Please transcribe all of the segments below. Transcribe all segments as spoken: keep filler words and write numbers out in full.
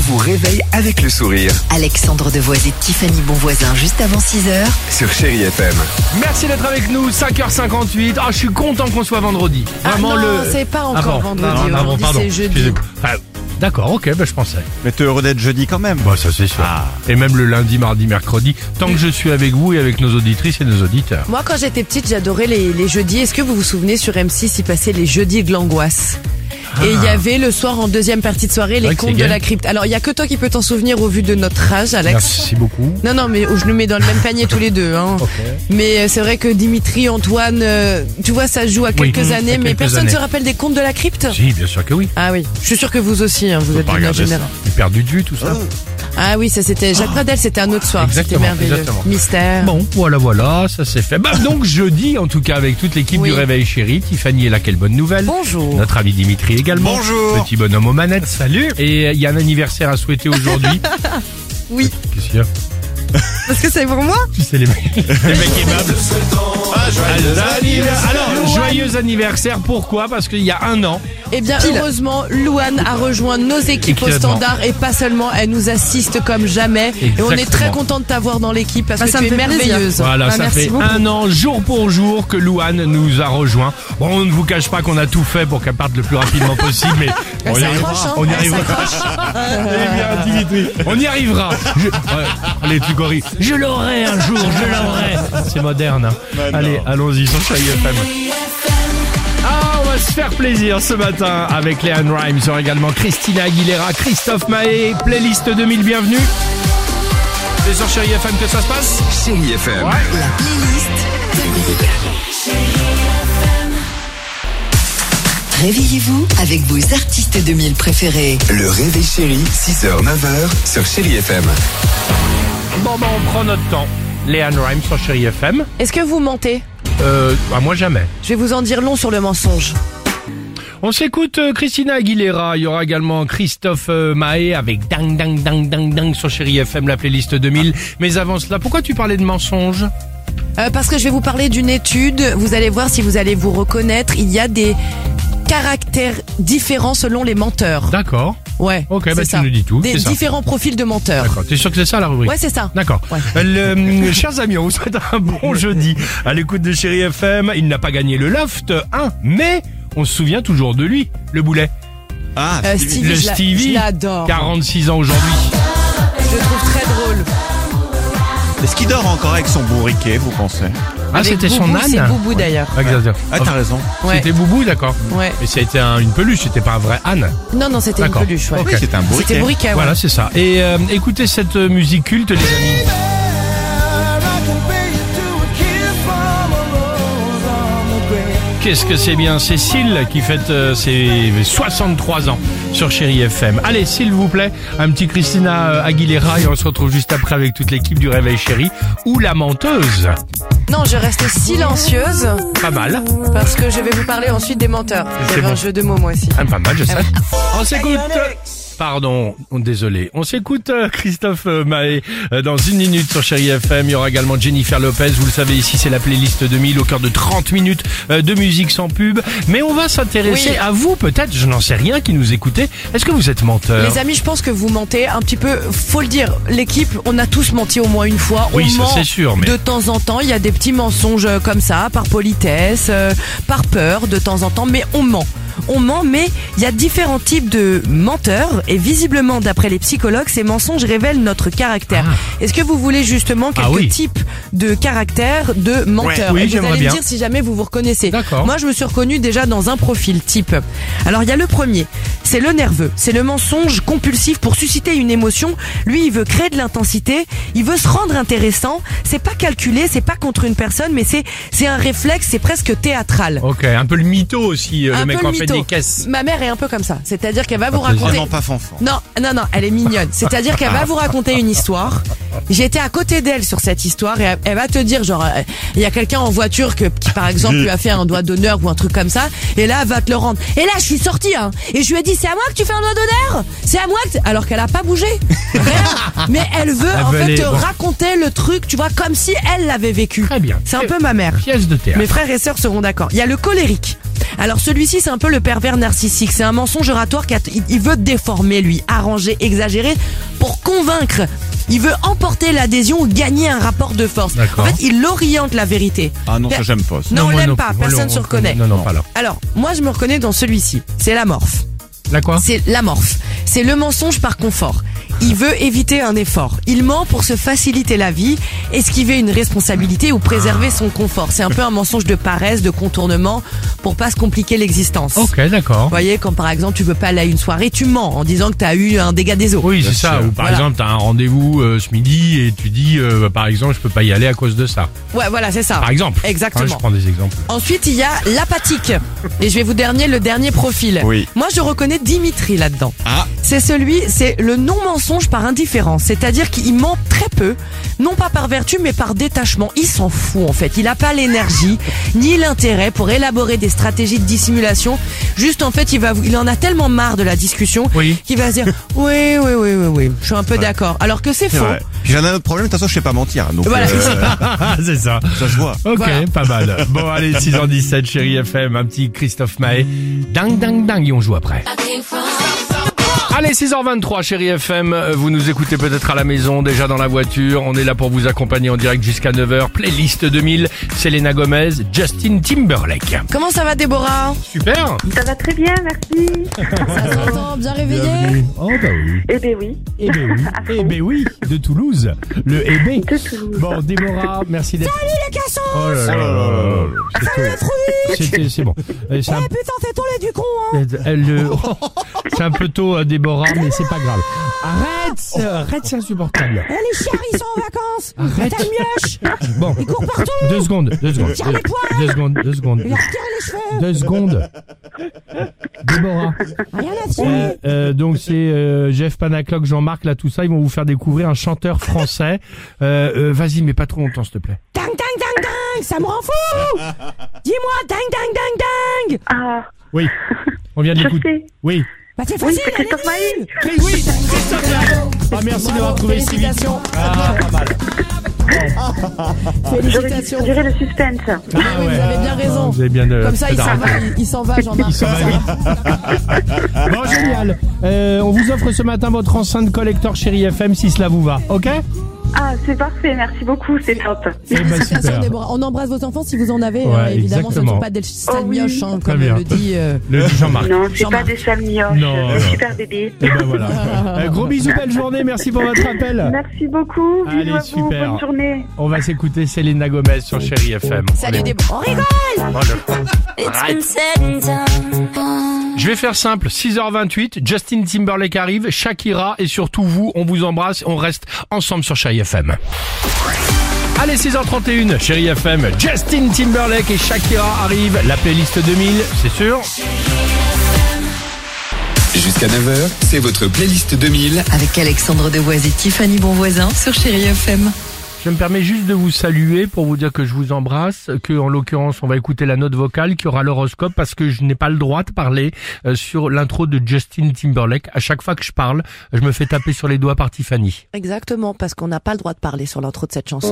vous réveille avec le sourire. Alexandre Devoise et Tiffany Bonvoisin juste avant six heures. Sur Chérie F M. Merci d'être avec nous, cinq heures cinquante-huit. Ah, je suis content qu'on soit vendredi. Vraiment ah non, le. c'est pas encore ah bon, vendredi. non, non, Aujourd'hui, pardon, c'est jeudi. Ah, d'accord, ok, bah, je pensais. Mais t'es heureux d'être jeudi quand même. Bah, ça c'est sûr. Ah. Et même le lundi, mardi, mercredi, tant que je suis avec vous et avec nos auditrices et nos auditeurs. Moi, quand j'étais petite, j'adorais les, les jeudis. Est-ce que vous vous souvenez sur M six, il passait les jeudis de l'angoisse? Et il y avait le soir en deuxième partie de soirée les vrai que contes c'est de gay. la crypte. Alors il y a que toi qui peux t'en souvenir au vu de notre âge, Alex. Merci beaucoup. Non non mais je nous mets dans le même panier tous les deux. Hein. Ok. Mais euh, c'est vrai que Dimitri, Antoine, euh, tu vois ça se joue à Oui, quelques mmh, années, à mais quelques personne années. se rappelle des contes de la crypte. Si, bien sûr que oui. Ah oui, je suis sûr que vous aussi, hein, vous Faut êtes pas de la regarder ça. génération. Le père du Dieu, tout ça. Ah oui, ça c'était Jacques Pradel, c'était un autre soir, c'était Exactement, merveilleux. exactement. Mystère. Bon, voilà, voilà, ça c'est fait. Bah, donc jeudi, en tout cas, avec toute l'équipe Oui. du Réveil Chéri, Tiffany est là, quelle bonne nouvelle. Bonjour. Notre ami Dimitri également. Bonjour. Petit bonhomme aux manettes. Salut. Et il y a un anniversaire à souhaiter aujourd'hui. Oui, Qu'est-ce qu'il y a? parce que c'est pour moi. Tu sais, les mecs, les mecs aimables. Ah, joyeux anniversaire. Alors, joyeux anniversaire, pourquoi? Parce qu'il y a un an. Eh bien, heureusement, Louane a rejoint nos équipes au Exactement. standard et pas seulement, elle nous assiste comme jamais. Et on est très Exactement. content de t'avoir dans l'équipe parce Bah, que ça tu me es fait plaisir. merveilleuse. Voilà, Ah, ça merci fait beaucoup. un an, jour pour jour, que Louane nous a rejoint. Bon, on ne vous cache pas qu'on a tout fait pour qu'elle parte le plus rapidement possible, mais Elle on y arrivera. s'accroche, hein. On y Elle arrivera. s'accroche. Eh bien, Dimitri, on y arrivera. Je... Ouais, allez, tu gorilles. Je l'aurai un jour, je l'aurai. C'est moderne. Hein. Bah non. Allez, allons-y sur Chérie F M. Ah, on va se faire plaisir ce matin avec Leanne Rimes. Il y aura également Christina Aguilera, Christophe Maé, playlist deux mille, bienvenue. C'est sur Chérie F M que ça se passe? Chérie F M. La playlist Réveillez-vous avec vos artistes deux mille préférés. Le Réveil Chéri, six heures neuf heures sur Chérie F M. Bon, ben, on prend notre temps. Leanne Rimes sur Chérie F M. Est-ce que vous mentez? Euh, bah, moi jamais. Je vais vous en dire long sur le mensonge. On s'écoute euh, Christina Aguilera. Il y aura également Christophe euh, Maé avec Dang Dang Dang Dang Dang sur Chérie F M, la playlist deux mille. Mais avant cela, pourquoi tu parlais de mensonges? Euh, parce que je vais vous parler d'une étude. Vous allez voir si vous allez vous reconnaître. Il y a des caractères différents selon les menteurs. D'accord. Ouais. Ok, c'est bah, tu ça. nous dis tout, Des c'est ça. différents profils de menteurs. D'accord. T'es sûr que c'est ça la rubrique? Ouais, c'est ça. D'accord. Ouais. Euh, le- chers amis, on vous souhaite un bon jeudi à l'écoute de Chérie F M. Il n'a pas gagné le Loft un, mais on se souvient toujours de lui, le boulet. Ah, Euh, Stevie. Stevie, Le je l'a- Stevie, je l'adore. quarante-six ans aujourd'hui. Je le trouve très drôle. Est-ce qu'il dort encore avec son bourriquet, vous pensez? Ah, Avec c'était son Boubou, âne? C'est Boubou d'ailleurs. Ah, exactement. Ah, t'as raison. Ouais. C'était Boubou, d'accord. Ouais. Mais ça a été un- une peluche, c'était pas un vrai âne. Non, non, c'était une D'accord. peluche. Ouais. Ok. Oui, c'est un bourriquet. C'était bourriquet, ouais. Voilà, c'est ça. Et euh, écoutez cette euh, musique culte, les amis. Qu'est-ce que c'est bien, c'est Syl qui fête euh, ses soixante-trois ans sur Chérie F M. Allez, s'il vous plaît, un petit Christina euh, Aguilera et on se retrouve juste après avec toute l'équipe du Réveil Chéri ou la menteuse. Non, je reste silencieuse Pas mal. parce que je vais vous parler ensuite des menteurs. C'est J'avais bon. un jeu de mots moi aussi. Ah, pas mal, je sais. ouais. On s'écoute. Pardon, on- désolé. On s'écoute euh, Christophe euh, Maé euh, dans une minute sur Chérie F M. Il y aura également Jennifer Lopez. Vous le savez, ici c'est la playlist deux mille au cœur de trente minutes euh, de musique sans pub. Mais on va s'intéresser Oui. à vous peut-être, je n'en sais rien, qui nous écoutez. Est-ce que vous êtes menteur? Les amis, je pense que vous mentez un petit peu. Faut le dire, l'équipe, on a tous menti au moins une fois. Oui, on ça, ment c'est sûr, mais- de temps en temps. Il y a des petits mensonges euh, comme ça, par politesse, euh, par peur de temps en temps, mais on ment. On ment, mais il y a différents types de menteurs et visiblement, d'après les psychologues, ces mensonges révèlent notre caractère. Ah. Est-ce que vous voulez justement quelques Ah oui. types de caractères de menteurs? oui, Et vous j'aimerais allez bien. me dire si jamais vous vous reconnaissez. D'accord. Moi, je me suis reconnue déjà dans un profil type. Alors, il y a le premier, c'est le nerveux. C'est le mensonge compulsif pour susciter une émotion. Lui, il veut créer de l'intensité, il veut se rendre intéressant. C'est pas calculé, c'est pas contre une personne, mais c'est c'est un réflexe, c'est presque théâtral. Ok, un peu le mytho aussi, euh, Un le mec peu en le fait mytho. des caisses. Ma mère est un peu comme ça, c'est-à-dire qu'elle va vous Pas plaisir. raconter. Oh non, pas fanfan. Non, non, non, elle est mignonne. C'est-à-dire qu'elle va vous raconter une histoire. J'étais à côté d'elle sur cette histoire et elle, elle va te dire, genre, euh, il y a quelqu'un en voiture que, qui, par exemple, lui a fait un doigt d'honneur ou un truc comme ça, et là, elle va te le rendre. Et là, je suis sortie, hein, et je lui ai dit, c'est à moi que tu fais un doigt d'honneur? C'est à moi que... Alors qu'elle a pas bougé. Vraiment. Mais elle veut, Elle en veut fait, aller- te bon. raconter le truc, tu vois, comme si elle l'avait vécu. Très bien. C'est un peu ma mère. Pièce de théâtre. Mes frères et sœurs seront d'accord. Il y a le colérique. Alors celui-ci, c'est un peu le pervers narcissique. C'est un mensonge oratoire qui a, il, il veut déformer, lui, arranger, exagérer pour convaincre. Il veut emporter l'adhésion ou gagner un rapport de force. D'accord. En fait, il oriente la vérité. Ah non, ça Per- j'aime pas. ça. Non, on moi l'aime non pas, plus. personne On ne se le- reconnaît. Non, non, pas là. Alors, moi je me reconnais dans celui-ci. C'est l'amorphe. La quoi? C'est l'amorphe. C'est le mensonge par confort. Il veut éviter un effort. Il ment pour se faciliter la vie, esquiver une responsabilité ou préserver son confort. C'est un peu un mensonge de paresse, de contournement, pour pas se compliquer l'existence. Ok, d'accord. Vous voyez, quand par exemple tu veux pas aller à une soirée, tu mens en disant que t'as eu un dégât des eaux. Oui, c'est Bien ça. sûr. Ou par Voilà. exemple, t'as un rendez-vous euh, ce midi et tu dis, euh, par exemple, je peux pas y aller à cause de ça. Ouais, voilà, c'est ça. Par exemple. Exactement. Hein, je prends des exemples. Ensuite, il y a l'apathique. Et je vais vous dernier le dernier profil. Oui. Moi, je reconnais Dimitri là-dedans. Ah. C'est celui, c'est le non-mensonge par indifférence. C'est-à-dire qu'il ment très peu, non pas par vertu, mais par détachement. Il s'en fout, en fait. Il n'a pas l'énergie, ni l'intérêt pour élaborer des stratégies de dissimulation. Juste, en fait, il va, il en a tellement marre de la discussion Oui. qu'il va se dire, oui, oui, oui, oui, oui. Je suis un peu d'accord. Alors que c'est C'est faux. vrai. Puis j'en ai un autre problème, de toute façon, je sais pas mentir. Donc, Voilà. euh, c'est ça. ça se voit. Ok, Voilà. pas mal. Bon, allez, six heures dix-sept, Chérie F M, un petit Christophe Maé. Ding, ding, ding, et on joue après. Allez, six heures vingt-trois, Chérie F M, vous nous écoutez peut-être à la maison, déjà dans la voiture. On est là pour vous accompagner en direct jusqu'à neuf heures. Playlist deux mille, Selena Gomez, Justin Timberlake. Comment ça va, Déborah? Super. Ça va très bien, merci. Ça s'entend, bien réveillé? Oh bah oui. Eh ben oui. Eh ben oui. Eh ben oui, de Toulouse. Le eh ben. De Toulouse. Bon, Déborah, merci d'être... Salut les cassons! Oh là là là là. C'était- C'était, c'est bon. Euh, C'est un, Eh putain, c'est ton lait du con, hein! euh, le- c'est un peu tôt, euh, Déborah, mais c'est pas grave. Arrête, euh, arrête, c'est insupportable. Eh, les chiens, ils sont en vacances! Arrête. T'as le mioche! Bon, Il court partout! deux secondes, deux secondes, Tire les deux, poils. deux secondes, deux secondes, Il a retiré les cheveux! deux secondes. Déborah. Rien à dire! Euh, euh, donc c'est euh, Jeff Panaclock, Jean-Marc, là tout ça, ils vont vous faire découvrir un chanteur français. Euh, euh, vas-y, mais pas trop longtemps, s'il te plaît. Dang, dang, dang, dang! Ça me rend fou! Dis-moi, dang, dang, dang, dang! Ah, Oui, on vient de je l'écouter. sais. Oui. Bah c'est Oui, facile, c'est elle Christophe est Maé. nulle. Oui, oui, Christophe Maé. Ah, merci d'avoir trouvé si vite. Félicitations! Ah, pas mal. J'aurais dû Félicitations! gérer le suspense. Ah, oui, vous avez bien raison. Vous avez bien euh, Comme ça, fait il s'en d'arrêter. va, il, il s'en va, Jean-Marc. Il s'en va vite. Bon, génial. Euh, on vous offre ce matin votre enceinte collector Chérie F M si cela vous va. Ok? Ah, c'est parfait, merci beaucoup, c'est top. Eh ben, Félicitations, super. Déborah. On embrasse vos enfants si vous en avez. Ouais, hein, évidemment, ce ne exactement. sont pas des sales Oh oui. mioches, hein, Très comme bien. le dit. euh, Le dit Jean-Marc. Non, c'est pas Jean-Marc. des salmioches, Non, des non. super bébés. Et ben voilà. Euh, gros bisous, belle journée. Merci pour votre appel. Merci beaucoup, Allez, bisous à vous, super. bonne journée. On va s'écouter Selena Gomez sur Chérie F M. Salut, On est- Déborah. On rigole! Oh, le- Arrête. Je vais faire simple. six heures vingt-huit, Justin Timberlake arrive, Shakira et surtout vous, on vous embrasse. On reste ensemble sur Chérie F M. Allez, six heures trente et une, Chérie F M, Justin Timberlake et Shakira arrivent. La playlist deux mille, c'est sûr. Jusqu'à neuf heures, c'est votre playlist deux mille. Avec Alexandre Devoise et Tiffany Bonvoisin sur Chérie F M. Je me permets juste de vous saluer pour vous dire que je vous embrasse, que en l'occurrence on va écouter la note vocale qui aura l'horoscope parce que je n'ai pas le droit de parler euh, sur l'intro de Justin Timberlake. À chaque fois que je parle, je me fais taper sur les doigts par Tiffany. Exactement, parce qu'on n'a pas le droit de parler sur l'intro de cette chanson.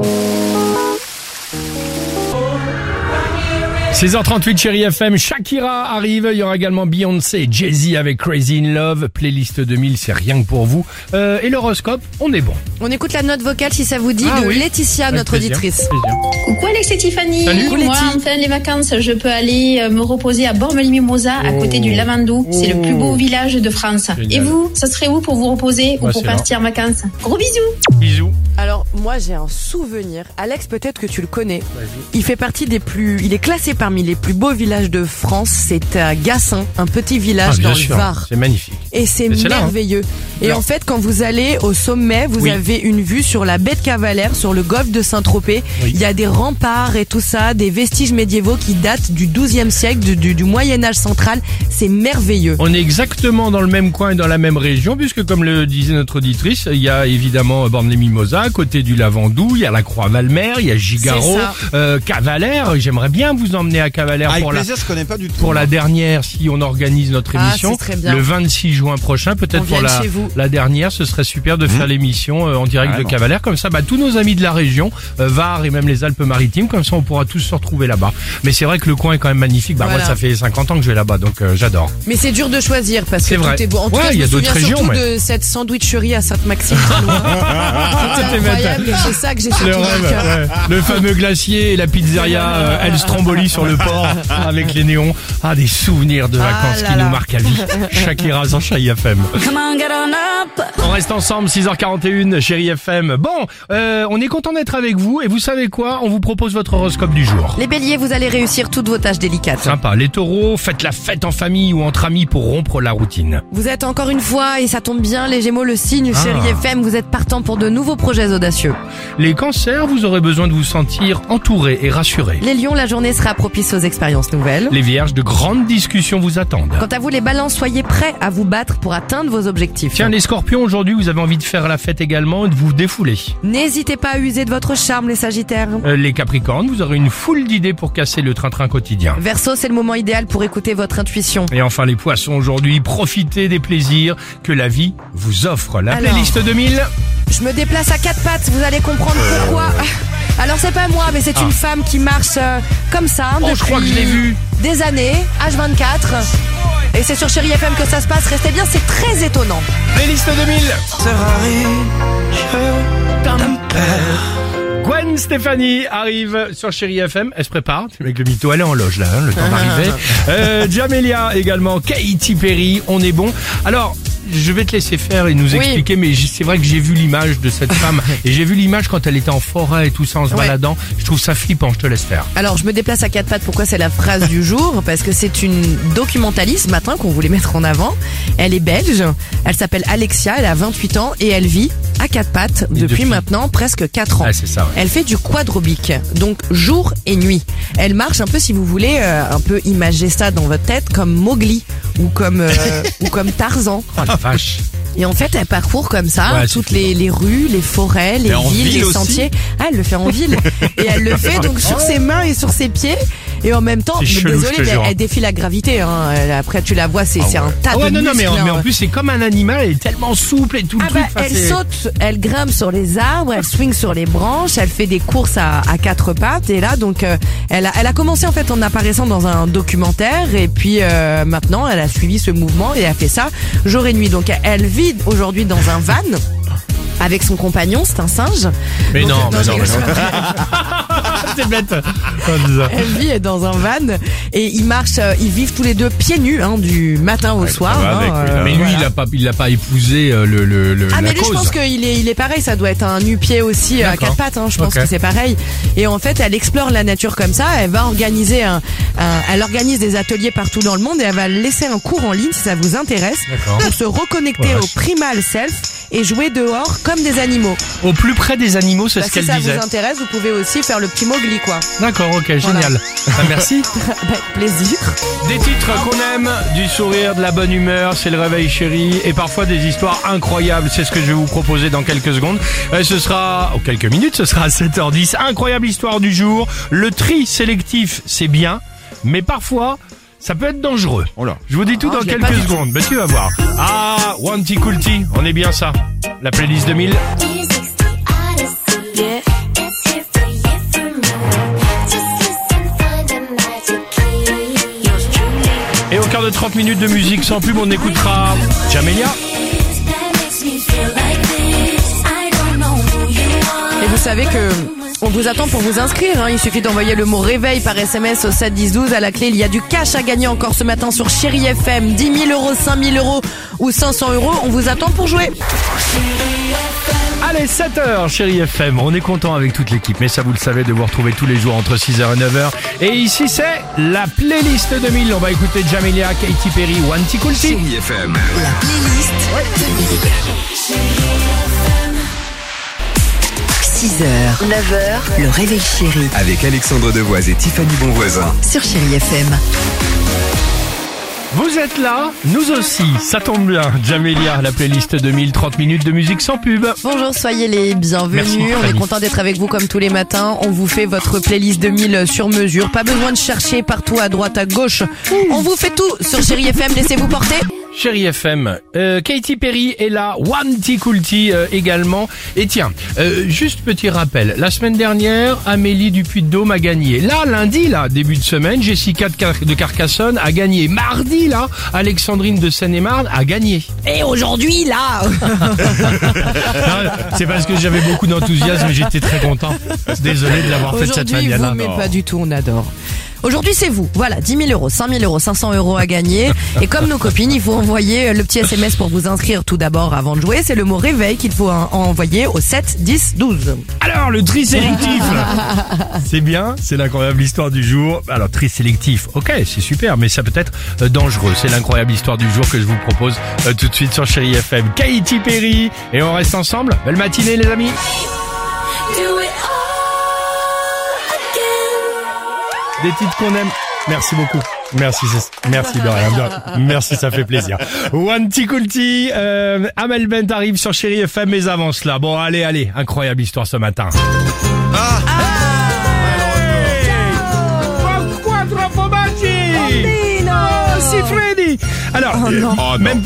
six heures trente-huit, Chérie F M, Shakira arrive, il y aura également Beyoncé et Jay-Z avec Crazy in Love, playlist deux mille, c'est rien que pour vous. Euh, et l'horoscope, on est bon. On écoute la note vocale, si ça vous dit, Ah de oui. Laetitia, Avec notre plaisir, auditrice. plaisir. Coucou Alex et Tiffany. Salut. Moi, Letty. enfin les vacances, je peux aller euh, me reposer à Bormes-les-Mimosas, à Oh. côté du Lavandou. C'est le plus beau Oh. village de France. Génial. Et vous, ça serait où pour vous reposer Bah, ou pour c'est partir en vacances? Gros bisous. Bisous. Alors, moi, j'ai un souvenir. Alex, peut-être que tu le connais. Il fait partie des plus, il est classé parmi les plus beaux villages de France. C'est à Gassin, un petit village Ah, bien dans sûr, le Var. c'est magnifique. Et c'est Et c'est là, hein. merveilleux. Et Alors. en fait, quand vous allez au sommet, vous Oui. avez une vue sur la baie de Cavalère, sur le golfe de Saint-Tropez. Oui. Il y a des remparts et tout ça, des vestiges médiévaux qui datent du douzième siècle, du, du, du Moyen-Âge central. C'est merveilleux. On est exactement dans le même coin et dans la même région, puisque comme le disait notre auditrice, il y a évidemment Bormes-les-Mimosas, à côté du Lavandou, il y a la Croix-Valmer, il y a Gigaro, C'est ça. euh, Cavalère. J'aimerais bien vous emmener à Cavalère Avec pour la plaisir, je connais pas du tout. pour la dernière, si on organise notre Ah, émission, c'est très bien. le vingt-six juin prochain, peut-être On pour vient la, chez vous. la dernière, ce serait super de faire l'émission euh, en direct Carrément. de Cavalère, comme ça, bah, tous nos amis de la région, euh, Var et même les Alpes-Maritimes, comme ça on pourra tous se retrouver là-bas. Mais c'est vrai que le coin est quand même magnifique, bah Voilà. moi ça fait cinquante ans que je vais là-bas, donc euh, j'adore. Mais c'est dur de choisir parce que C'est tout vrai. est beau. En tout Ouais, cas, je il y a me d'autres souviens régions, surtout mais- de cette sandwicherie à Sainte-Maxime. très loin. C'était C'était incroyable. C'est ça que j'ai surtout Le dans le rêve, cœur. ouais. Le fameux glacier et la pizzeria euh, El Stromboli sur le port avec les néons. Ah, des souvenirs de Ah vacances là qui là. nous marquent à vie. Shakira sur Chérie F M. On reste ensemble, six heures quarante et une, Chérie F M. Bon, euh, on est content d'être avec vous et vous savez quoi? On vous propose votre horoscope du jour. Les béliers, vous allez réussir toutes vos tâches délicates. Sympa. Les taureaux, faites la fête en famille ou entre amis pour rompre la routine. Vous êtes encore une fois, et ça tombe bien, les gémeaux, le signe, Ah. chérie F M, vous êtes partant pour de nouveaux projets audacieux. Les cancers, vous aurez besoin de vous sentir entouré et rassuré. Les lions, la journée sera propice aux expériences nouvelles. Les vierges, de grandes discussions vous attendent. Quant à vous, les balances, soyez prêts à vous battre pour atteindre vos objectifs. Tiens, les scorpions, aujourd'hui, vous avez envie de faire la fête également et de vous défouler. N'hésitez pas à user de votre charme, les sagittaires. Euh, les capricornes, vous aurez une foule d'idées pour casser le train-train quotidien. Verseau, c'est le moment idéal pour écouter votre intuition. Et enfin les poissons, aujourd'hui, profitez des plaisirs que la vie vous offre. La Alors. playlist deux mille. Je me déplace à quatre pattes, vous allez comprendre pourquoi. Alors c'est pas moi, mais c'est une femme qui marche euh, comme ça Oh, depuis je crois que je l'ai vu. des années, H vingt-quatre. Et c'est sur Chérie F M que ça se passe. Restez bien, c'est très étonnant. Playlist deux mille. Gwen Stefani arrive sur Chérie F M. Elle se prépare. Avec le mytho, elle est en loge là, hein, le temps d'arriver. Euh, Jamelia également. Katy Perry. On est bon. Alors, je vais te laisser faire et nous Oui. expliquer, mais j- c'est vrai que j'ai vu l'image de cette femme et j'ai vu l'image quand elle était en forêt et tout ça en se Ouais. baladant. Je trouve ça flippant. Je te laisse faire. Alors, je me déplace à quatre pattes. Pourquoi c'est la phrase du jour? Parce que c'est une documentaliste ce matin qu'on voulait mettre en avant. Elle est belge. Elle s'appelle Alexia. Elle a vingt-huit ans et elle vit à quatre pattes Et depuis, depuis maintenant presque quatre ans. Ah, c'est ça. Ouais. Elle fait du quadrobique, donc jour et nuit. Elle marche un peu, si vous voulez, euh, un peu imager ça dans votre tête, comme Mowgli ou comme euh, ou comme Tarzan. Oh la vache. Et en fait, elle parcourt comme ça Ouais, c'est toutes les, les rues, les forêts, les Et en villes, ville les aussi sentiers. Ah, elle le fait en ville. Et elle le fait donc sur ses mains et sur ses pieds. Et en même temps, C'est mais chelou, désolé, je te mais jure. elle défie la gravité. Hein. Elle- Après, tu la vois, c'est c'est un tas Ah ouais, de non, non, mais en, muscles, mais en hein. plus, c'est comme un animal. Elle est tellement souple et tout le Ah truc. bah, Enfin, elle c'est- saute, elle grimpe sur les arbres, elle swing sur les branches, elle fait des courses à, à quatre pattes et là donc euh, elle a elle a commencé en fait en apparaissant dans un documentaire et puis euh, maintenant elle a suivi ce mouvement et elle a fait ça jour et nuit. Donc elle vit aujourd'hui dans un van avec son compagnon, c'est un singe. Mais Donc, non, euh, mais je non, rigole, mais non. c'est pas C'est bête. Oh, c'est ça. Elle vit dans un van et ils marchent, euh, ils vivent tous les deux pieds nus hein, du matin au soir. va hein, avec, oui, euh, là. Mais lui, voilà. il a pas, il a pas épousé euh, le, le, le Ah la mais lui cause. je pense qu'il est il est pareil, ça doit être un nu-pied aussi euh, à D'accord. quatre pattes hein, je pense Ok. que c'est pareil. Et en fait, elle explore la nature comme ça, elle va organiser un, un- elle organise des ateliers partout dans le monde et elle va laisser un cours en ligne si ça vous intéresse D'accord. pour se reconnecter Ouais. au primal self et jouer dehors comme des animaux. Au plus près des animaux, c'est Bah, ce si qu'elle ça disait. vous intéresse, vous pouvez aussi faire le petit Mowgli quoi. D'accord, ok, génial. Ah, merci. Bah, plaisir. Des titres qu'on aime, du sourire, de la bonne humeur, c'est le réveil chéri, et parfois des histoires incroyables. C'est ce que je vais vous proposer dans quelques secondes. Euh, ce sera, oh, quelques minutes, ce sera à sept heures dix. Incroyable histoire du jour. Le tri sélectif, c'est bien, mais parfois, ça peut être dangereux. Oh là. Je vous dis tout Oh, dans je l'ai pas quelques du tout. secondes. Ben, tu vas voir. Ah, Wanty Coolty, on est bien ça. La playlist deux mille. Et au quart de trente minutes de musique sans pub, on écoutera Jamelia. Et vous savez que on vous attend pour vous inscrire. Hein. Il suffit d'envoyer le mot réveil par S M S au sept dix douze. À la clé, il y a du cash à gagner encore ce matin sur Chérie F M. dix mille euros, cinq mille euros ou cinq cents euros. On vous attend pour jouer. Allez, sept heures, Chérie F M. On est content avec toute l'équipe, mais ça vous le savez, de vous retrouver tous les jours entre six heures et neuf heures. Et ici, c'est la playlist deux mille. On va écouter Jamelia, Katy Perry, Wanty Coolty. Chérie F M. La playlist six heures, neuf heures, le réveil chéri Avec Alexandre Devoise et Tiffany Bonvoisin. sur Chérie F M. Vous êtes là, nous aussi, ça tombe bien. Jamelia, la playlist deux mille, trente minutes de musique sans pub. Bonjour, soyez les bienvenus. Merci, on Fanny. est content d'être avec vous comme tous les matins. On vous fait votre playlist deux mille sur mesure. Pas besoin de chercher partout à droite, à gauche. On vous fait tout sur Chérie F M. Laissez-vous porter. Chérie F M, euh, Katy Perry est là, Wanty Coolty euh, également. Et tiens, euh, juste petit rappel, la semaine dernière, Amélie du Puy-de-Dôme a gagné. Là, lundi, là, début de semaine, Jessica de, Car- de Carcassonne a gagné. Mardi, là, Alexandrine de Seine-et-Marne a gagné. Et aujourd'hui, là. Non, c'est parce que j'avais beaucoup d'enthousiasme et j'étais très content. Désolé de l'avoir fait de cette Aujourd'hui, manière-là. vous, mais Non. pas du tout, on adore. Aujourd'hui, c'est vous. Voilà, dix mille euros, cinq mille euros, cinq cents euros à gagner. Et comme nos copines, il faut envoyer le petit S M S pour vous inscrire tout d'abord avant de jouer. C'est le mot réveil qu'il faut en- envoyer au sept, dix, douze. Alors, le tri sélectif. C'est bien, c'est l'incroyable histoire du jour. Alors, tri sélectif, ok, c'est super, mais ça peut être euh, dangereux. C'est l'incroyable histoire du jour que je vous propose euh, tout de suite sur Chérie F M. Katy Perry, et on reste ensemble. Belle matinée, les amis. Des titres qu'on aime. Merci beaucoup. Merci, c'est- merci de rien. de- Merci, ça fait plaisir. Wanty Coolty, euh, Amel Bent arrive sur Chérie F M, mais avant cela. Bon, allez, allez, incroyable histoire ce matin. Ah, Quattro formaggi! Oh, si Freddy! Alors, euh, oh, même...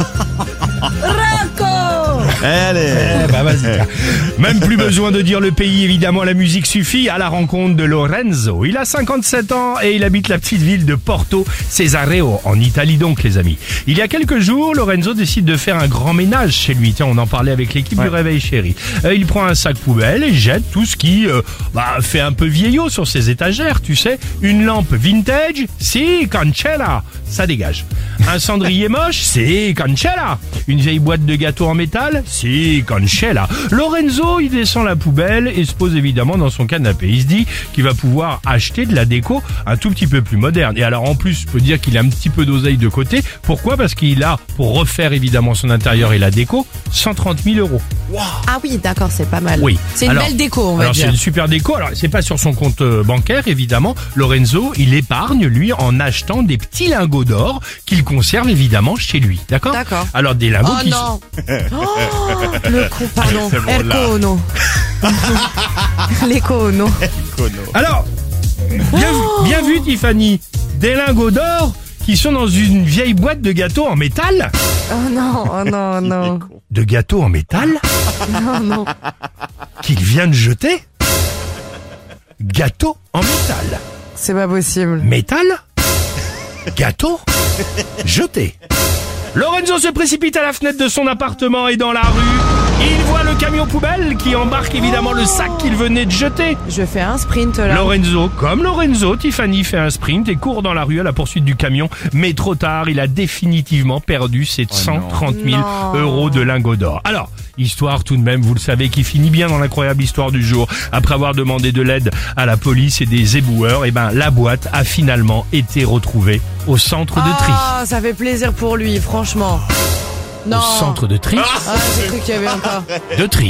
Allez. Eh ben, vas-y, tiens. Même plus besoin de dire le pays, évidemment, la musique suffit. À la rencontre de Lorenzo. Il a cinquante-sept ans et il habite la petite ville de Porto Cesareo, en Italie donc, les amis. Il y a quelques jours, Lorenzo décide de faire un grand ménage chez lui. Tiens, on en parlait avec l'équipe du Réveil Chéri. Euh, il prend un sac poubelle et jette tout ce qui euh, bah, fait un peu vieillot sur ses étagères, tu sais. Une lampe vintage, si, cancella, ça dégage. Un cendrier moche, si, cancella. Une vieille boîte de gâteaux en métal, si, cancella. Lorenzo, il descend la poubelle et se pose évidemment dans son canapé. Il se dit qu'il va pouvoir acheter de la déco un tout petit peu plus moderne. Et alors en plus, je peux dire qu'il a un petit peu d'oseille de côté. Pourquoi ? Parce qu'il a, pour refaire évidemment son intérieur et la déco, cent trente mille euros. Ah oui, d'accord, c'est pas mal. Oui. C'est une Alors- belle déco, on va Alors c'est dire. une super déco. Alors c'est pas sur son compte euh, bancaire évidemment. Lorenzo, il épargne lui en achetant des petits lingots d'or qu'il conserve évidemment chez lui. D'accord ? D'accord. Alors des lingots Oh qui non. Oh, le con, pardon. Ce mot-là. El cono. Les cono. Kono. Alors, bien, Oh. bien vu Tiffany, des lingots d'or qui sont dans une vieille boîte de gâteaux en métal. Oh non, oh non, non. De gâteaux en métal Non, non. qu'il vient de jeter. Gâteaux en métal. C'est pas possible. Métal, gâteau, jeté. Lorenzo se précipite à la fenêtre de son appartement et dans la rue, il voit le camion poubelle qui embarque évidemment le sac qu'il venait de jeter. Je fais un sprint là. Lorenzo, comme Lorenzo, Tiffany fait un sprint et court dans la rue à la poursuite du camion. Mais trop tard, il a définitivement perdu ses cent trente mille Non. euros de lingots d'or. Alors, histoire tout de même, vous le savez, qui finit bien dans l'incroyable histoire du jour. Après avoir demandé de l'aide à la police et des éboueurs, eh ben, la boîte a finalement été retrouvée au centre de tri. Ah, ça fait plaisir pour lui, franchement. Non. Au centre de tri Ah, j'ai cru qu'il y avait encore. de tri.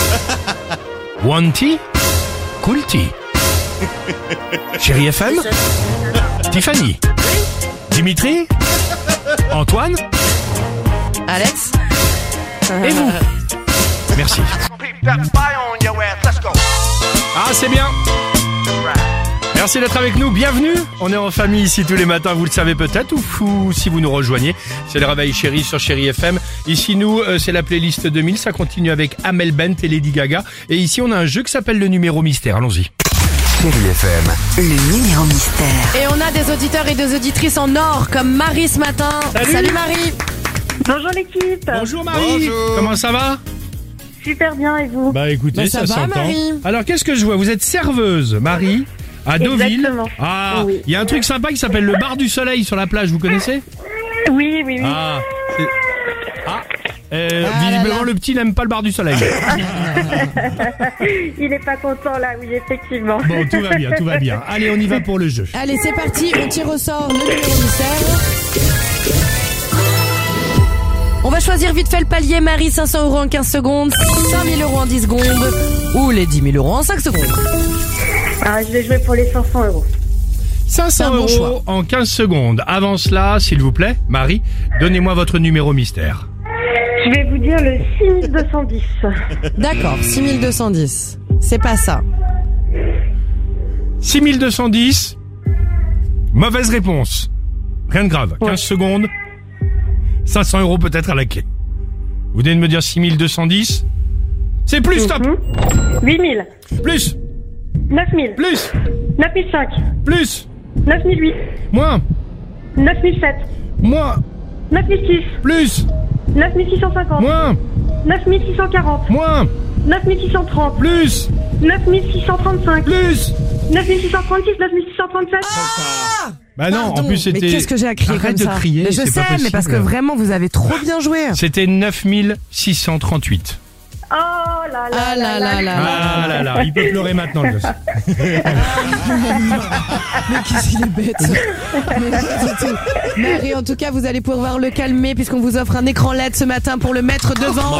Wanty Coolty. Chérie F M, Tiffany, Dimitri, Antoine Alex. et vous. Merci. Ah, c'est bien. Merci d'être avec nous, bienvenue. On est en famille ici tous les matins, vous le savez peut-être, ou fou si vous nous rejoignez. C'est le Réveil Chéri sur Chéri F M. Ici, nous, euh, c'est la playlist deux mille, ça continue avec Amel Bent et Lady Gaga. Et ici, on a un jeu qui s'appelle le numéro mystère, allons-y. Chérie F M. Le numéro mystère. Et on a des auditeurs et des auditrices en or, comme Marie ce matin. Salut. Marie. Bonjour l'équipe. Bonjour Marie. Bonjour. Comment ça va? Super bien et vous? Bah écoutez, Bah, ça ça, va, s'entend. Marie. Alors qu'est-ce que je vois? Vous êtes serveuse, Marie, à Deauville. Exactement. Ah, il Oui. y a un truc sympa qui s'appelle le bar du soleil sur la plage, vous connaissez? Oui, oui, oui. Ah, c'est- ah, euh, Ah visiblement là là. le petit n'aime pas le bar du soleil. Il est pas content là, oui, effectivement. Bon, tout va bien, tout va bien. Allez, on y va pour le jeu. Allez, c'est parti, on tire au sort le numéro mystère. On va choisir vite fait le palier Marie, cinq cents euros en quinze secondes, cinq mille euros en dix secondes ou les dix mille euros en cinq secondes. Ah, je vais jouer pour les cinq cents euros. cinq C'est un cents bon euros choix. en quinze secondes. Avant cela, s'il vous plaît, Marie, donnez-moi votre numéro mystère. Je vais vous dire le six mille deux cent dix. D'accord, six mille deux cent dix. C'est pas ça. six mille deux cent dix. Mauvaise réponse. Rien de grave. quinze secondes. cinq cents euros peut-être à la clé. Vous venez de me dire six mille deux cent dix. C'est plus, stop. huit mille. Plus, neuf mille. plus, neuf mille cinq. plus, neuf mille huit. moins, neuf mille sept. moins, neuf mille six. plus, neuf mille six cent cinquante. moins, neuf mille six cent quarante. moins, neuf mille six cent trente. plus, neuf mille six cent trente-cinq. plus. neuf mille six cent trente-six. neuf mille six cent trente-sept. Bah non, Pardon, en plus c'était... Mais qu'est-ce que j'ai à crier Arrête comme de ça crier, Mais je c'est sais, pas mais parce que possible. vraiment, vous avez trop bien joué. C'était neuf mille six cent trente-huit. Oh là là Ah là là là Ah là là, il peut pleurer maintenant le gosse. Mais qu'est-ce qu'il est bête. Mais pas du tout. Marie, en tout cas, vous allez pouvoir le calmer puisqu'on vous offre un écran L E D ce matin pour le mettre devant.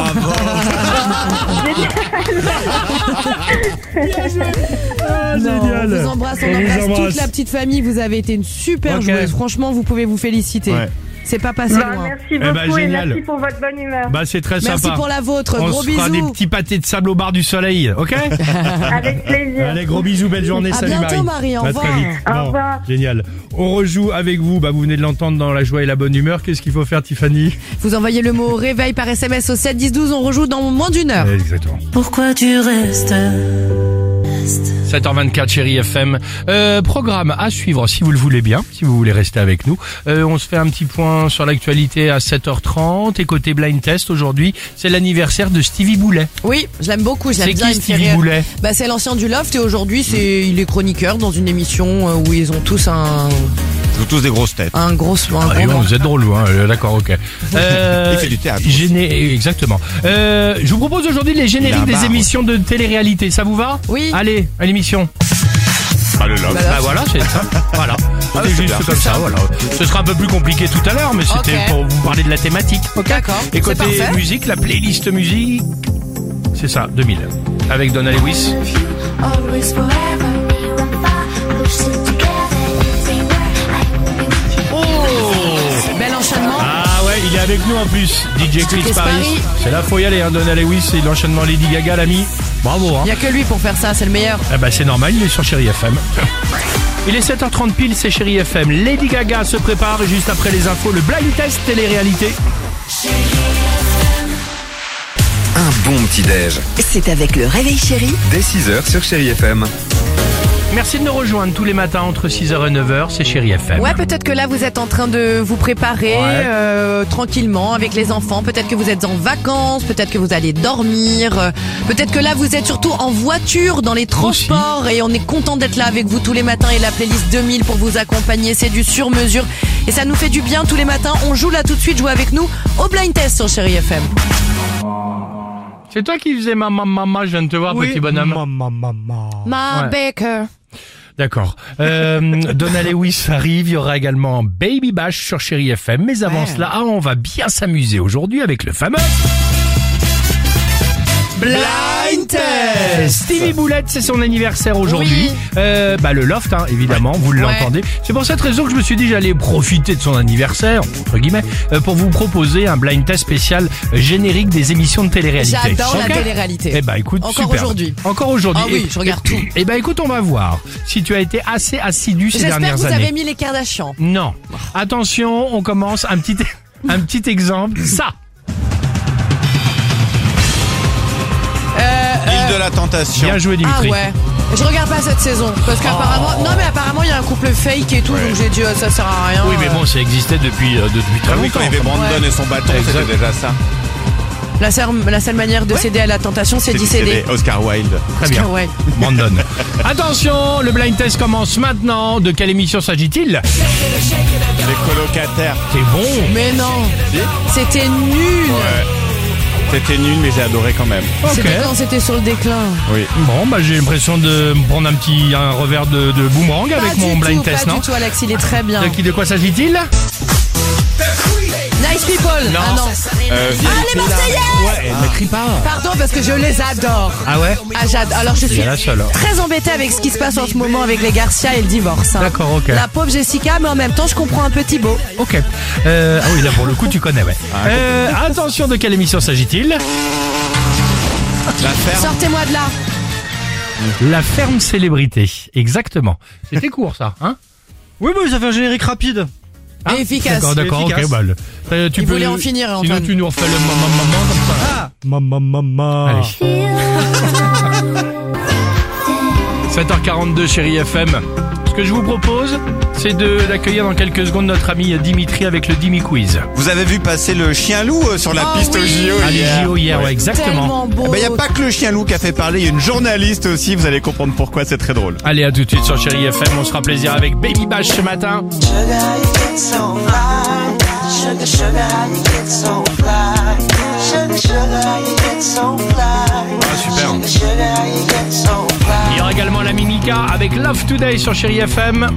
Ah, Non, génial. on vous embrasse, on, On vous embrasse embrasse. toute la petite famille. Vous avez été une super Ok. joueuse. Franchement, vous pouvez vous féliciter. Ouais. C'est pas passé Bah, loin. merci beaucoup bah, et génial. merci pour votre bonne humeur. Bah c'est très Merci sympa. pour la vôtre. On Gros se fera des bisous. petits pâtés de sable au bar du soleil, ok? Avec plaisir. Allez, gros bisous, belle journée, À salut bientôt, Marie. Marie, au À très revoir. vite. Au Bon, revoir. génial. On rejoue avec vous, bah vous venez de l'entendre dans la joie et la bonne humeur. Qu'est-ce qu'il faut faire, Tiffany? Vous envoyez le mot réveil par S M S au sept dix douze. On rejoue dans moins d'une heure. Exactement. Pourquoi tu restes? sept heures vingt-quatre, chérie F M. Euh, programme à suivre si vous le voulez bien, si vous voulez rester avec nous. Euh, on se fait un petit point sur l'actualité à sept heures trente. Et côté blind test, aujourd'hui, c'est l'anniversaire de Stevie Boulet. Oui, je l'aime beaucoup. Je l'aime C'est bien. qui il me fait Stevie rire. Boulet? Bah, c'est l'ancien du Loft et aujourd'hui, c'est il est chroniqueur dans une émission euh, où ils ont tous un Ils ont tous des grosses têtes. un gros un Ah, gros bon, ventre. vous êtes drôle, hein. Euh, d'accord, ok. Euh, Il fait du théâtre. géné- Exactement. Euh, je vous propose aujourd'hui les Il a un génériques des bar, émissions de télé-réalité. Ça vous va? Oui. Allez, à l'émission. Ah, le love. Bah voilà, c'est ça. Voilà. Ah, C'était c'est juste bien. comme ça, voilà. Ce sera un peu plus compliqué tout à l'heure, mais c'était Ok. pour vous parler de la thématique. Ok. D'accord, Et c'est côté parfait. musique, la playlist musique, c'est ça, deux mille. Avec Donna Lewis. Oh! Bel enchaînement. Ah ouais, il est avec nous en plus, D J Chris Chris Paris. Paris. C'est là, faut y aller, hein, Donna Lewis et l'enchaînement Lady Gaga, l'ami. Bravo, hein. Il y a que lui pour faire ça, c'est le meilleur. Ah bah c'est normal, il est sur Chérie F M. Il est sept heures trente pile, c'est Chérie F M. Lady Gaga se prépare et juste après les infos, le blind test télé-réalité. Un bon petit-déj. C'est avec le Réveil Chéri. Dès six heures sur Chérie F M. Merci de nous rejoindre tous les matins entre six heures et neuf heures, c'est Chérie F M. Ouais, peut-être que là vous êtes en train de vous préparer Ouais. euh, tranquillement avec les enfants. Peut-être que vous êtes en vacances, peut-être que vous allez dormir. euh, Peut-être que là vous êtes surtout en voiture, dans les transports, et on est content d'être là avec vous tous les matins et la playlist deux mille pour vous accompagner. C'est du sur-mesure et ça nous fait du bien tous les matins. On joue là tout de suite, jouez avec nous au blind test sur Chérie F M. C'est toi qui faisais maman, maman, je viens de te voir, petit bonhomme. Ma Ouais. Baker. D'accord. Euh, Donna Lewis arrive, il y aura également Baby Bash sur Chérie F M. Mais avant Ouais. cela, ah, on va bien s'amuser aujourd'hui avec le fameux... Blind Test. Stevie Boulet, c'est son anniversaire aujourd'hui. Oui. Euh, bah le loft, hein, évidemment, vous Ouais. l'entendez. C'est pour cette raison que je me suis dit j'allais profiter de son anniversaire, entre guillemets, euh, pour vous proposer un blind test spécial euh, générique des émissions de télé-réalité. J'adore Ok la télé-réalité. Eh bah écoute, Encore super. aujourd'hui. Encore aujourd'hui. Ah oui, Et- je regarde tout. Eh ben écoute, on va voir si tu as été assez assidu ces J'espère que dernières vous années. avez mis les Kardashians. Non. Attention, on commence un petit un petit exemple. Ça. L'île de la tentation. Bien joué, Ah Dimitri. ouais. Je regarde pas cette saison parce qu'apparemment non mais apparemment il y a un couple fake et tout donc j'ai dit euh, ça sert à rien. Oui, mais bon, ça existait depuis euh, depuis très Ah oui, longtemps. quand il y avait Brandon Ouais. et son bâton, Exact. c'était déjà ça. La seule, la seule manière de céder à la tentation c'est C'est d'y du C D. céder. Oscar Wilde. Très bien. Ouais. Brandon. Attention, le blind test commence maintenant. De quelle émission s'agit-il? Les colocataires. C'est bon. Mais non. Si C'était nul. Ouais. C'était nul, mais j'ai adoré quand même. Ok. C'était quand c'était sur le déclin. Oui. Bon, bah j'ai l'impression de me prendre un petit un revers de, de boomerang Pas avec du mon tout, blind pas test, du non? tout Alex, il est très bien. De qui, de quoi s'agit-il? Nice people. Non. Ah non. Euh, Ah les Marseillais. Ouais, elle m'écrit pas. Pardon, parce que je les adore. Ah ouais? Ah, j'adore. Alors, je suis la seule. très embêtée avec ce qui se passe en ce moment avec les Garcia et le divorce. Hein. D'accord, ok. La pauvre Jessica, mais en même temps, je comprends un peu Thibaut. Ok. Euh, ah oui, là pour le coup, tu connais, ouais. Euh, attention, de quelle émission s'agit-il? La ferme. Sortez-moi de là. La ferme célébrité. Exactement. C'était court, ça, hein? Oui, bah, ça fait un générique rapide. Ah, Et efficace. D'accord, d'accord, ok. Efficace. Bah, le- euh, tu Il peux, voulait en finir, Sinon, Antoine. tu nous refais le maman, maman, comme ça. Ah, maman, maman. Allez. sept heures quarante-deux, chérie F M. Ce que je vous propose, c'est de d'accueillir dans quelques secondes notre ami Dimitri avec le Dimi Quiz. Vous avez vu passer le chien loup euh, sur la Oh piste oui. au J O Ah, les hier. J O hier, ouais, exactement. Tellement beau. Il n'y a pas que le chien loup qui a fait parler, il y a une journaliste aussi, vous allez comprendre pourquoi, c'est très drôle. Allez, à tout de suite sur Chérie F M. On se fera plaisir avec Baby Bash ce matin. Ah, super. Il y aura également la Mimika avec Love Today sur Chérie F M.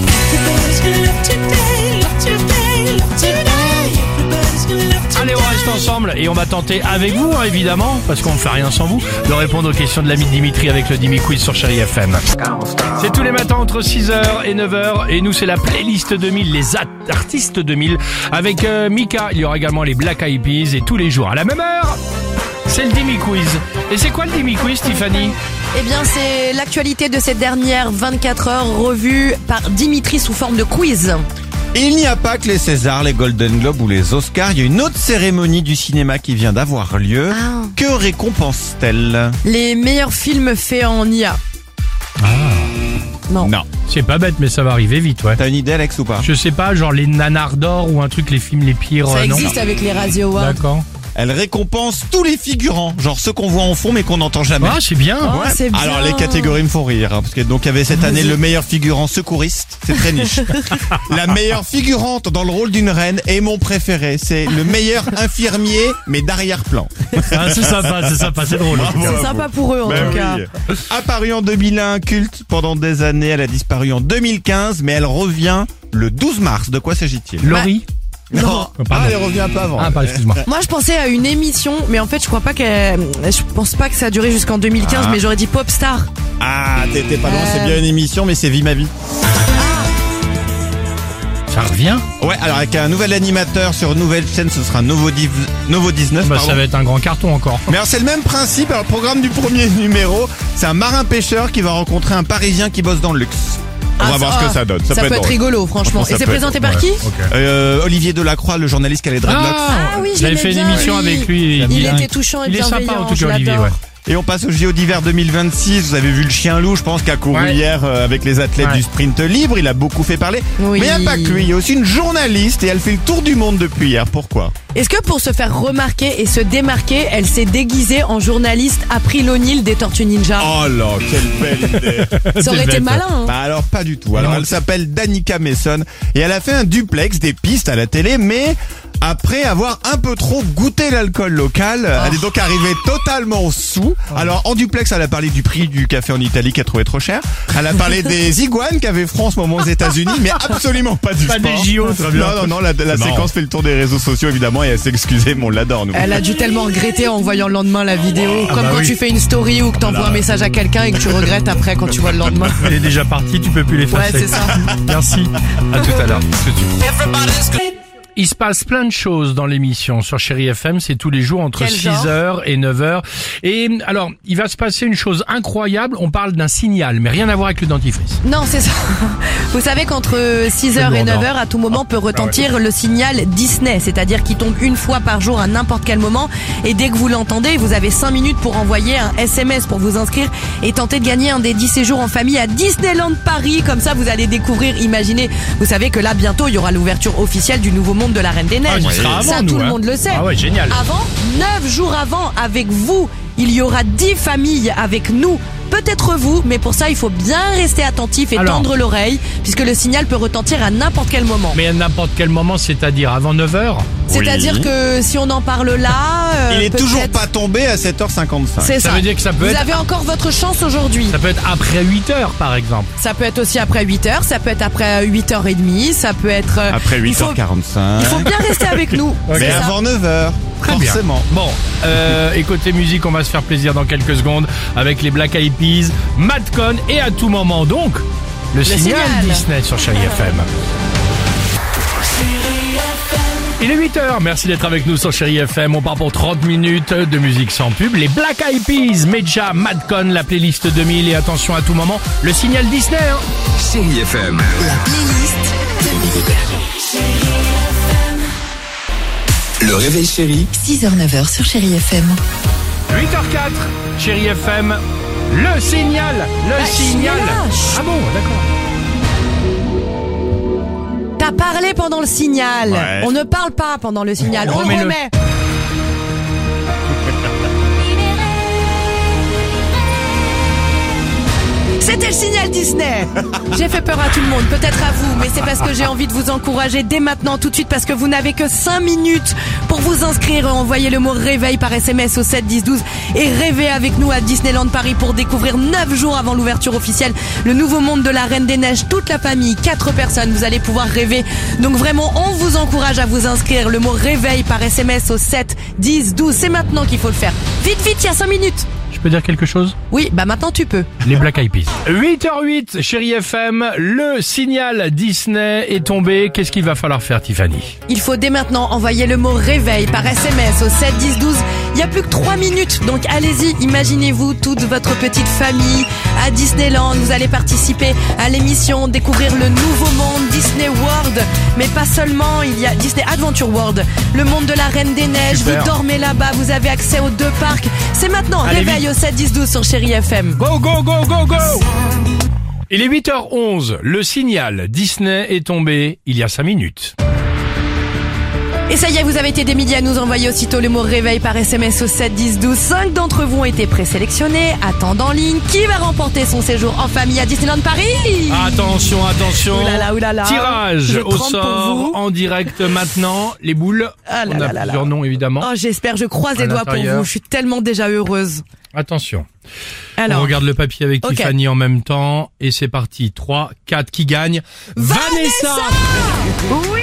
Allez, on reste ensemble et on va tenter avec vous, hein, évidemment, parce qu'on ne fait rien sans vous, de répondre aux questions de l'ami Dimitri avec le Dimi Quiz sur Chérie F M. C'est tous les matins entre six heures et neuf heures et nous c'est la playlist deux mille, les at- artistes deux mille avec euh, Mika. Il y aura également les Black Eyed Peas et tous les jours à la même heure, c'est le Dimi Quiz. Et c'est quoi le Dimi Quiz, Tiffany? Eh bien, c'est l'actualité de ces dernières vingt-quatre heures revue par Dimitri sous forme de quiz. Il n'y a pas que les Césars, les Golden Globes ou les Oscars, il y a une autre cérémonie du cinéma qui vient d'avoir lieu. Ah. Que récompense-t-elle? Les meilleurs films faits en I A. Ah. Non. Non. C'est pas bête, mais ça va arriver vite, ouais. T'as une idée, Alex, ou pas? Je sais pas, genre les nanars d'or ou un truc, les films les pires, Ça euh, non? existe avec les Radio Awards. D'accord. Elle récompense tous les figurants, genre ceux qu'on voit en fond mais qu'on n'entend jamais. Ah, c'est bien. Oh, c'est bien. Alors les catégories me font rire, hein, parce que donc il y avait cette année le meilleur figurant secouriste, c'est très niche. La meilleure figurante dans le rôle d'une reine et mon préféré, c'est le meilleur infirmier mais d'arrière-plan. Ah, c'est sympa, c'est sympa, c'est drôle. C'est sympa pour eux en Ben tout cas. oui. Apparue en deux mille un, culte pendant des années, elle a disparu en deux mille quinze, mais elle revient le douze mars. De quoi s'agit-il? Laurie. Non, pardon. ah, elle revient un peu avant. Ah, pardon, excuse-moi. Moi je pensais à une émission, mais en fait je crois pas qu'elle, je pense pas que ça a duré jusqu'en deux mille quinze, Ah. mais j'aurais dit Popstar. Ah, t'étais pas loin, Euh. c'est bien une émission, mais c'est Vie ma vie. Ça revient? Ouais, alors avec un nouvel animateur sur une nouvelle chaîne, ce sera Novo, Div... Novo dix-neuf. Bah, pardon. ça va être un grand carton encore. Mais alors c'est le même principe. Alors le programme du premier numéro, c'est un marin pêcheur qui va rencontrer un Parisien qui bosse dans le luxe. On Ah, va voir ça- ce que ça donne. Ça, Ça, peut, peut être drôle. rigolo franchement. Franchement, ça Et c'est peut présenté être- par qui? Ok. Euh, Olivier Delacroix, le journaliste qui a les dreadlocks. Ah oui, je J'avais l'aimais fait une bien, émission oui. avec lui. Il bilingue. était touchant et Il est bienveillant. sympa en tout je cas, Olivier, l'adore. ouais. Et on passe au J O d'hiver deux mille vingt-six. Vous avez vu le chien loup, je pense, qui a couru Ouais. hier euh, avec les athlètes Ouais. du sprint libre. Il a beaucoup fait parler. Oui. Mais il n'y a pas que lui. Il y a aussi une journaliste et elle fait le tour du monde depuis hier. Pourquoi? Est-ce que pour se faire remarquer et se démarquer, elle s'est déguisée en journaliste April O'Neil des Tortues Ninja? Oh là, quelle belle idée. Ça aurait c'est été bête. malin. Hein. Bah alors pas du tout. Alors Non. elle s'appelle Danica Mason et elle a fait un duplex des pistes à la télé, mais après avoir un peu trop goûté l'alcool local, elle est donc arrivée totalement sous. Alors en duplex, elle a parlé du prix du café en Italie qu'elle trouvait trop cher. Elle a parlé des iguanes qu'avait France en ce moment aux États-Unis, mais absolument pas du Pas sport. des J O, très bien. Non non non, la, la marrant. séquence fait le tour des réseaux sociaux évidemment et elle s'est excusée, mais on l'adore nous. Elle a dû tellement regretter en voyant le lendemain la vidéo. Comme bah quand oui. tu fais une story ou que t'envoies un message à quelqu'un et que tu regrettes après quand tu vois le lendemain. Elle est déjà partie, tu peux plus l'effacer. Ouais, c'est ça. Merci. À tout à l'heure. Tout de suite. Il se passe plein de choses dans l'émission sur Chérie F M, c'est tous les jours entre Quel six genre heures et neuf heures. Et alors, il va se passer une chose incroyable, on parle d'un signal, mais rien à voir avec le dentifrice. Non, c'est ça. Vous savez qu'entre six heures et neuf heures, à tout moment peut retentir le signal Disney, c'est-à-dire qu'il tombe une fois par jour à n'importe quel moment. Et dès que vous l'entendez, vous avez cinq minutes pour envoyer un S M S pour vous inscrire et tenter de gagner un des dix séjours en famille à Disneyland Paris. Comme ça, vous allez découvrir, imaginez, vous savez que là, bientôt, il y aura l'ouverture officielle du nouveau monde de la Reine des Neiges. Ah, j'y serai avant, ça, nous, tout le hein. monde le sait. Ah ouais, génial. Avant, neuf jours avant, avec vous, il y aura dix familles avec nous. Peut-être vous, mais pour ça, il faut bien rester attentif et Alors. tendre l'oreille, puisque le signal peut retentir à n'importe quel moment. Mais à n'importe quel moment, c'est-à-dire avant neuf heures. C'est-à-dire Oui. que si on en parle là, euh, Il est peut-être- toujours pas tombé à sept heures cinquante-cinq. C'est Ça ça. veut dire que ça peut Vous être- avez encore votre chance aujourd'hui. Ça peut être après huit heures, par exemple. Ça peut être aussi après huit heures, ça peut être après huit heures trente, ça peut être... euh, Après il huit faut- heures quarante-cinq. Il faut bien rester avec nous. Mais c'est ça. avant neuf heures. Très bien. Forcément. Bon, euh, et côté musique, on va se faire plaisir dans quelques secondes avec les Black Eyed Peas, Madcon et à tout moment donc le, signal, signal Disney sur Chérie F M. Il est huit heures, merci d'être avec nous sur Chérie F M. On part pour trente minutes de musique sans pub. Les Black Eyed Peas, Meja, Madcon, la playlist deux mille et attention à tout moment, le signal Disney. Hein. Chérie F M. La playlist deux mille. Le réveil chéri. six heures neuf heures sur Chérie F M. huit heures quatre, Chérie F M, le signal, le Ah, signal. signal. Ah bon, d'accord. T'as parlé pendant le signal. Ouais. On ne parle pas pendant le signal. On le Remets-le. remet. C'était le signal Disney. J'ai fait peur à tout le monde, peut-être à vous, mais c'est parce que j'ai envie de vous encourager dès maintenant, tout de suite, parce que vous n'avez que cinq minutes pour vous inscrire. Envoyez le mot réveil par S M S au sept dix douze et rêvez avec nous à Disneyland Paris pour découvrir neuf jours avant l'ouverture officielle le nouveau monde de la Reine des Neiges. Toute la famille, quatre personnes, vous allez pouvoir rêver. Donc vraiment, on vous encourage à vous inscrire. Le mot réveil par S M S au sept dix douze. C'est maintenant qu'il faut le faire. Vite, vite, il y a cinq minutes. Je peux dire quelque chose? Oui, bah maintenant tu peux. Les Black Eyed Peas. huit heures huit, Chérie F M, le signal Disney est tombé. Qu'est-ce qu'il va falloir faire, Tiffany? Il faut dès maintenant envoyer le mot réveil par S M S au sept dix douze. Il n'y a plus que trois minutes, donc allez-y, imaginez-vous toute votre petite famille à Disneyland. Vous allez participer à l'émission, découvrir le nouveau monde Disney World. Mais pas seulement, il y a Disney Adventure World, le monde de la Reine des Neiges. Super. Vous dormez là-bas, vous avez accès aux deux parcs. C'est maintenant, Allez, réveil vite. au sept dix douze sur Chérie F M. Go, go, go, go, go! Il est huit heures onze, le signal Disney est tombé il y a cinq minutes. Et ça y est, vous avez été des milliers à nous envoyer aussitôt le mot réveil par S M S au sept dix douze. Cinq d'entre vous ont été présélectionnés. Attendent en ligne. Qui va remporter son séjour en famille à Disneyland Paris? Attention, attention. Oulala, oulala. Tirage Je au tremble pour sort vous. en direct maintenant. Les boules. Ah là On là a là plusieurs là. noms évidemment. Oh, j'espère, je croise À les doigts pour l'intérieur. vous. Je suis tellement déjà heureuse. Attention. Alors, On regarde le papier avec Ok. Tiffany en même temps. Et c'est parti. trois, quatre, qui gagne? Vanessa! Oui,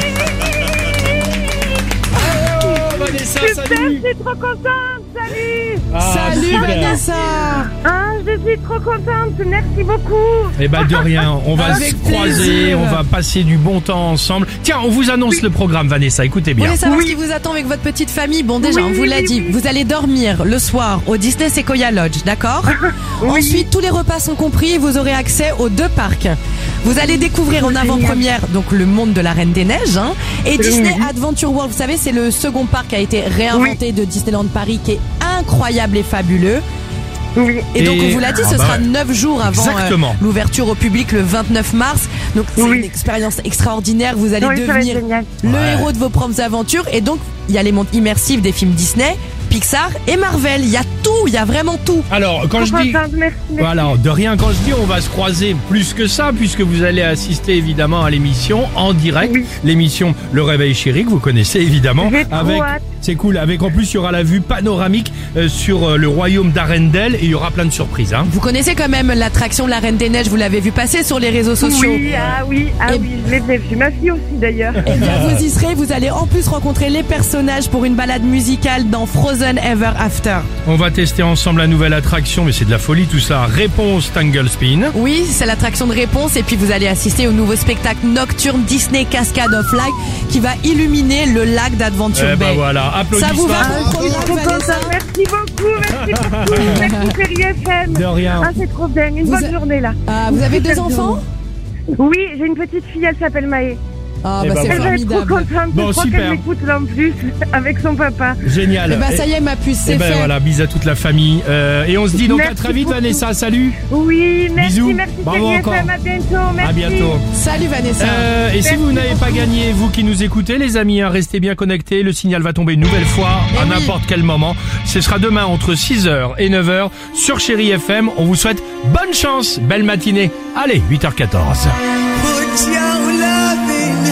Oh, Vanessa, super, salut! je suis trop contente, salut. Ah, salut super. Vanessa. Ah, je suis trop contente, merci beaucoup. Eh ben de rien, on va Avec se croiser, plaisir. on va passer du bon temps ensemble. Tiens, on vous annonce le programme, Vanessa, écoutez Vous bien. voulez savoir ce qui vous attend avec votre petite famille? Bon, déjà, Oui, on vous l'a oui, dit. oui. Vous allez dormir le soir au Disney Sequoia Lodge, d'accord? Ensuite, tous les repas sont compris et vous aurez accès aux deux parcs. Vous allez découvrir en avant-première donc le monde de la Reine des Neiges, hein, et Disney Adventure World. Vous savez, c'est le second parc qui a été réinventé de Disneyland Paris, qui est incroyable et fabuleux. Oui. Et donc, Et- on vous l'a dit, Ah ce bah sera ouais. neuf jours avant euh, Exactement. l'ouverture au public le vingt-neuf mars. Donc, c'est Oui. une expérience extraordinaire. Vous allez Oui, ça va être devenir génial. le Ouais. héros de vos propres aventures. Et donc, il y a les mondes immersifs des films Disney, Pixar et Marvel. Il y a tout, il y a vraiment tout. Alors, quand je Trop dis... contente, merci, merci. Voilà, de rien, quand je dis on va se croiser plus que ça, puisque vous allez assister évidemment à l'émission en direct. Oui. L'émission Le Réveil Chéri, que vous connaissez évidemment. J'ai trop Avec, hâte. c'est cool, avec en plus il y aura la vue panoramique euh, sur euh, le royaume d'Arendelle et il y aura plein de surprises. Hein. Vous connaissez quand même l'attraction de la Reine des Neiges, vous l'avez vu passer sur les réseaux sociaux. Oui, ah oui, ah Et- oui, je l'ai vu. Ma fille aussi d'ailleurs. Eh bien, vous y serez, vous allez en plus rencontrer les personnages pour une balade musicale dans Frozen Ever After. On va tester ensemble la nouvelle attraction, mais c'est de la folie tout ça. Réponse Tangle Spin. Oui, c'est l'attraction de réponse et puis vous allez assister au nouveau spectacle nocturne Disney Cascade of Light qui va illuminer le lac d'Adventure Eh ben Bay. voilà, applaudissements. Ça vous va Ah, pour le je suis trop programme, contente, Vanessa? merci beaucoup, merci beaucoup, merci Chérie F M. De rien. Ah, c'est trop bien, une Vous bonne a- journée là. Ah, vous avez deux Super enfants? Oui, j'ai une petite fille, elle s'appelle Maë. Ah, Eh bah ben c'est Elle va être trop formidable. contente, Bon, je crois super. qu'elle m'écoute là en plus, avec son papa. Génial. Eh ben ça y est, ma puce, Et c'est ben fait. voilà, bisous à toute la famille. Euh, et on se dit donc à Merci très vite beaucoup. Vanessa, salut. Oui, merci, Bisous. merci Bravo Chérie encore. F M, à bientôt, merci. À bientôt. Salut Vanessa. Euh, et si Merci vous n'avez pas beaucoup. gagné, vous qui nous écoutez, les amis, hein, restez bien connectés. Le signal va tomber une nouvelle fois Eh à oui. n'importe quel moment. Ce sera demain entre six heures et neuf heures sur Chérie F M. On vous souhaite bonne chance, belle matinée. Allez, huit heures quatorze. Put your loving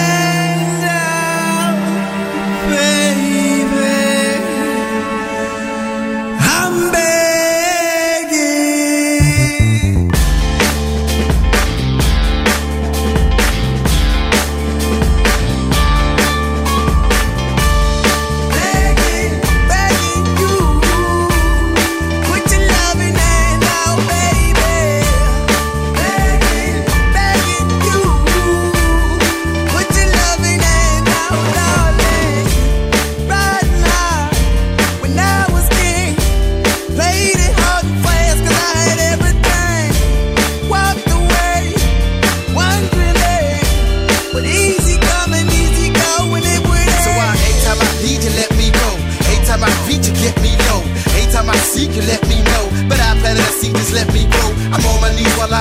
hand out, baby. I'm begging.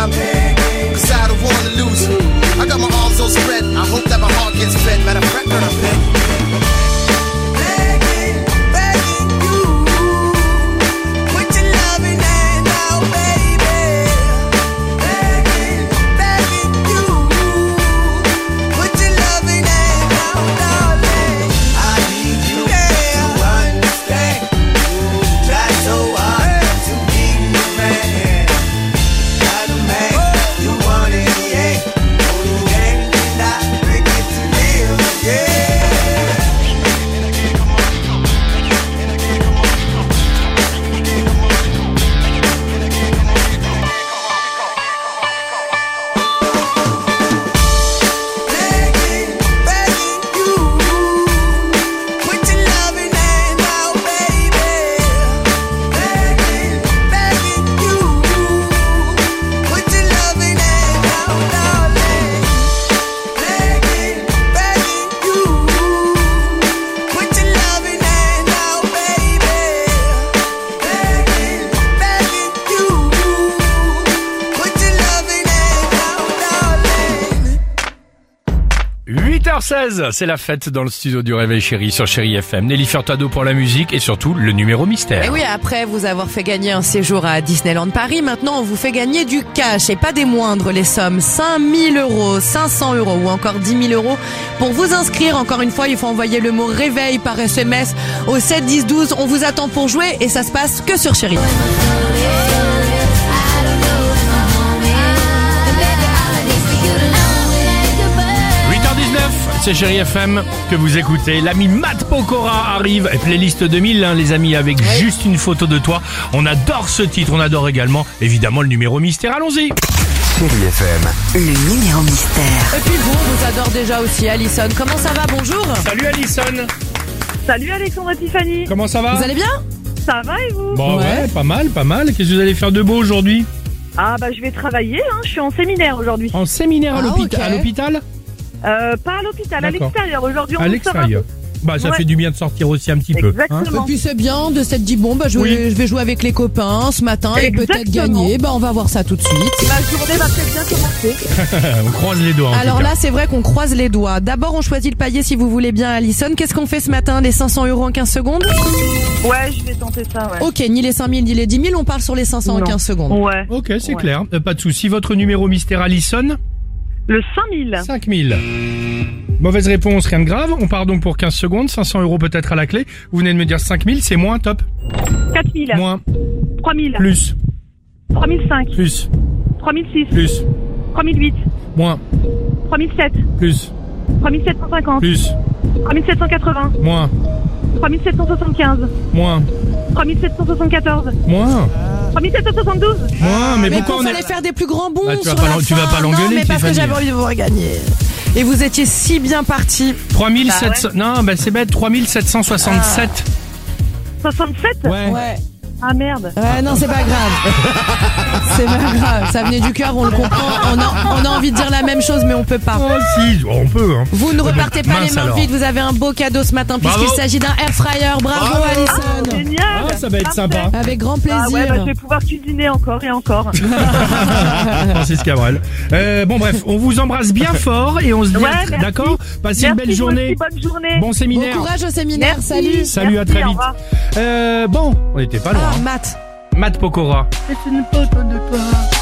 I'm begging, 'cause I don't wanna lose you. I got my arms all spread, I hope that my heart gets fed. Matter of fact, girl, I'm begging, begging, begging you. Put your loving hand out, baby. Begging, begging you. Put your loving hand out, darling. I need you to understand. Try so hard to be the man. Not a man you want in the end. Only then can I bring it to live again. Begging, begging you. Put your loving hand out, baby. Begging, begging you. Put your loving hand out, darling. Begging, begging you. Put your loving hand out, baby. Begging, begging you. Put your loving hand out, darling. huit heures seize, c'est la fête dans le studio du Réveil Chéri sur Chéri F M. Nelly Furtado pour la musique et surtout le numéro mystère. Et oui, après vous avoir fait gagner un séjour à Disneyland Paris, maintenant on vous fait gagner du cash et pas des moindres les sommes. cinq mille euros, cinq cents euros ou encore dix mille euros. Pour vous inscrire, encore une fois, il faut envoyer le mot réveil par S M S au sept dix douze. On vous attend pour jouer et ça se passe que sur Chéri. huit heures dix-neuf, c'est Chéri F M que vous écoutez. L'ami Matt Pokora arrive. Et playlist deux mille, hein, les amis, avec juste une photo de toi. On adore ce titre, on adore également, évidemment, le numéro mystère. Allons-y. Chéri F M. Le numéro mystère. Et puis vous, on vous adore déjà aussi, Alison. Comment ça va? Bonjour. Salut Alison. Salut Alexandre et Tiffany. Comment ça va? Vous allez bien? Ça va et vous? Bon, ouais. Ouais. pas mal, pas mal. Qu'est-ce que vous allez faire de beau aujourd'hui? Ah bah je vais travailler, hein. Je suis en séminaire aujourd'hui. En séminaire à Ah, l'hôpital. ok. À l'hôpital Euh, pas à l'hôpital, à D'accord. l'extérieur. Aujourd'hui on À sort un l'extérieur. Bah, ça Ouais. fait du bien de sortir aussi un petit peu. hein. Et Exactement. puis c'est bien de s'être dit bon bah je, Oui. vais, je vais jouer avec les copains ce matin et peut-être Exactement. gagner. Bah on va voir ça tout de suite. Ma journée va peut-être bien commencer. On croise les doigts. En Alors tout cas. là, c'est vrai qu'on croise les doigts. D'abord, on choisit le paillet si vous voulez bien, Alison. Qu'est-ce qu'on fait ce matin? Les cinq cents euros en quinze secondes? Ouais, je vais tenter ça, ouais. Ok, ni les cinq mille ni les dix mille, on parle sur les cinq cents en Non. quinze secondes. Ouais. Ok, c'est Ouais. clair. Euh, pas de souci. Votre numéro mystère Alison? Le cinq mille. cinq mille. Mauvaise réponse, rien de grave. On part donc pour quinze secondes. cinq cents euros peut-être à la clé. Vous venez de me dire cinq mille, c'est moins, top. quatre mille. Moins, trois mille. plus, trois mille cinq. plus, trois mille six. plus, trois mille huit. moins, trois mille sept. plus, trois mille sept cent cinquante. plus, trois mille sept cent quatre-vingts. moins, trois mille sept cent soixante-quinze. moins, trois mille sept cent soixante-quatorze. moins, trois mille sept cent soixante-douze. moins. Mais, Mais pourquoi qu'on on fallait est... faire des plus grands bons Bah, tu vas sur pas la l'en- tu vas fin. pas l'engueuler, Non, mais parce que Tiffany. j'avais envie de vous regagner. Et vous étiez si bien partis. trois mille sept cents... Non, bah c'est bête. trois mille sept cent soixante-sept. soixante-sept. Ouais. Ouais. Ah merde. Ouais, non, c'est pas grave. C'est pas grave. Ça venait du cœur, on le comprend. On a, on a envie de dire la même chose, mais on peut pas. Oh si, on peut. Hein. Vous ne repartez pas Mince les mains alors. vides, vous avez un beau cadeau ce matin Bravo. puisqu'il s'agit d'un air fryer. Bravo, Alison. Génial. Ah, ça va être Parfait. sympa. Avec grand plaisir. Ah ouais, bah, je vais pouvoir cuisiner encore et encore. Francis Cabrel. Euh, bon bref, on vous embrasse bien fort et on se dit Ouais, à tr- merci. d'accord. Passez une Merci, belle vous journée. aussi, bonne journée. Bon Bon séminaire. courage au séminaire, Merci. salut. Salut, à Merci, très au vite. revoir. Euh, bon, on n'était pas loin. Ah, hein. Matt. Matt Pokora. C'est une photo de toi.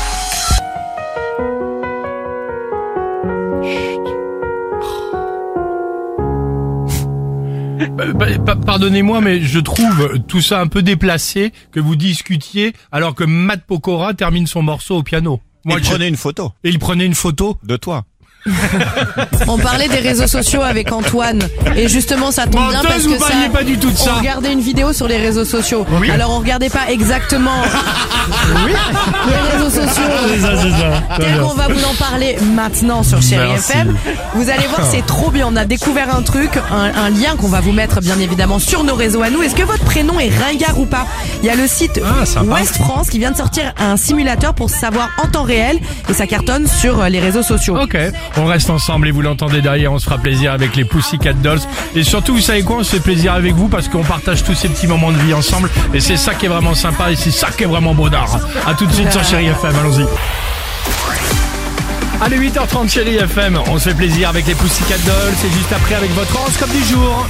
Euh, bah, pa- Pardonnez-moi, mais je trouve tout ça un peu déplacé que vous discutiez alors que Matt Pokora termine son morceau au piano. Moi, je- prenez une photo Et il prenait une photo. de toi. On parlait des réseaux sociaux avec Antoine et justement ça tombe bien Menteuse, parce vous que ça, parliez pas du tout de ça. on regardait une vidéo sur les réseaux sociaux. Oui. Alors on regardait pas exactement les réseaux sociaux. C'est ça, c'est ça. Très Tel bien. qu'on va vous en parler maintenant sur Chéri Merci. F M. Vous allez voir, c'est trop bien. On a découvert un truc, un, un lien qu'on va vous mettre bien évidemment sur nos réseaux à nous. Est-ce que votre prénom est ringard ou pas? Il y a le site Ah, sympa. Ouest France qui vient de sortir un simulateur pour savoir en temps réel et ça cartonne sur les réseaux sociaux. Ok, on reste ensemble et vous l'entendez derrière, on se fera plaisir avec les Pussycat Dolls. Et surtout, vous savez quoi, on se fait plaisir avec vous parce qu'on partage tous ces petits moments de vie ensemble. Et c'est ça qui est vraiment sympa et c'est ça qui est vraiment bonheur. À tout de suite sur Chéri F M, allons-y. Allez, huit heures trente, chérie F M. On se fait plaisir avec les Pussycat Dolls. C'est juste après avec votre horoscope du jour.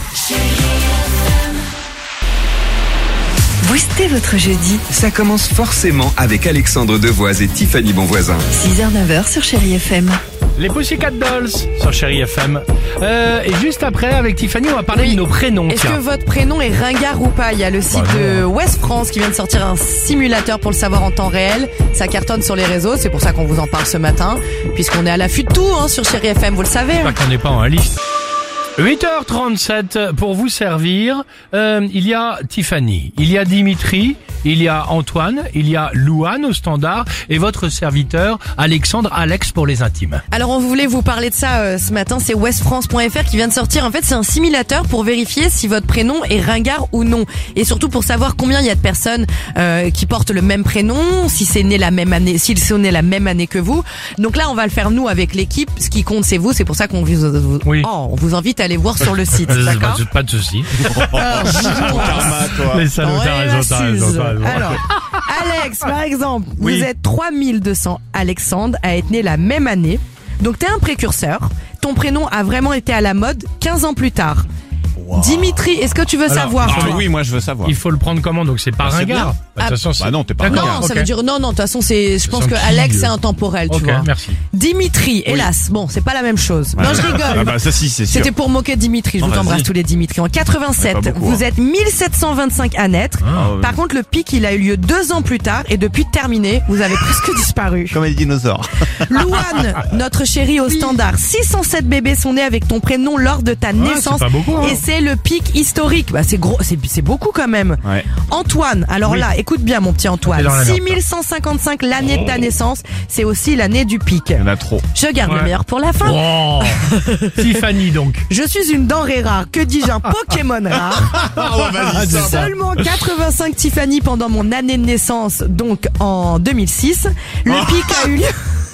Boostez votre jeudi. Ça commence forcément avec Alexandre Devoise et Tiffany Bonvoisin. six heures neuf heures sur Chérie F M. Les Pussycat Dolls sur chérie F M. Euh, et juste après, avec Tiffany, on va parler Oui. de nos prénoms. Est-ce Tiens. que votre prénom est ringard ou pas? Il y a le site Bah de West France qui vient de sortir un simulateur pour le savoir en temps réel. Ça cartonne sur les réseaux, c'est pour ça qu'on vous en parle ce matin. Puisqu'on est à l'affût de tout hein, sur Chérie F M, vous le savez. hein. J'espère qu'on n'est pas en liste. huit heures trente-sept pour vous servir. Euh, il y a Tiffany, il y a Dimitri, il y a Antoine, il y a Louane au standard et votre serviteur Alexandre Alex pour les intimes. Alors on voulait vous parler de ça euh, ce matin, c'est west france point f r qui vient de sortir. En fait c'est un simulateur pour vérifier si votre prénom est ringard ou non. Et surtout pour savoir combien il y a de personnes euh, qui portent le même prénom, si c'est né la même année, s'ils sont nés la même année que vous. Donc là on va le faire nous avec l'équipe, ce qui compte c'est vous, c'est pour ça qu'on vous, vous, Oui. oh, on vous invite à aller voir sur le site, Euh, d'accord? pas, pas de souci. Alors, Karma, toi. Les salauds, t'as Ouais, raison, t'as raison, l'assise. t'as raison. Alors, Alex, par exemple, Oui. vous êtes trois mille deux cents Alexandre à être né la même année. Donc t'es un précurseur. Ton prénom a vraiment été à la mode quinze ans plus tard. Dimitri, est-ce que tu veux Alors, savoir Ah toi oui, moi je veux savoir. Il faut le prendre comment? Donc c'est pas Bah, c'est ringard. bien. Bah, de toute façon, c'est- Bah non, t'es pas D'accord, Non, ça ok. veut dire non, non. De toute façon, c'est. Je pense Sans que qui, Alex euh, c'est intemporel, tu Ok, vois. merci. Dimitri, hélas, bon, c'est pas la même chose. Non, je rigole. Ah bah ça si, c'est sûr. C'était pour moquer Dimitri, je Non, vous vas-y. embrasse tous les Dimitri. En Ouais, quatre-vingt-sept, pas beaucoup, vous hein. êtes mille sept cent vingt-cinq à naître. Ah, ouais. Par contre, le pic, il a eu lieu deux ans plus tard et depuis terminé, vous avez presque disparu. Comme les dinosaures. Louane, notre chérie au standard, six cent sept bébés sont nés avec ton prénom lors de ta naissance. c'est pas beaucoup, hein. Et c'est le pic historique. Bah, c'est gros, c'est, c'est beaucoup quand même. Ouais. Antoine, alors Oui. là, écoute bien mon petit Antoine. Tapez dans la six merde, mille cent cinquante-cinq l'année de ta naissance, c'est aussi l'année du pic. Il y en a trop. Je garde Ouais. le meilleur pour la fin. Oh Tiffany donc. Je suis une denrée rare, que dis-je, un Pokémon rare. vas-y, c'est ça. Seulement quatre-vingt-cinq Tiffany pendant mon année de naissance, donc en deux mille six. Le pic a eu lieu.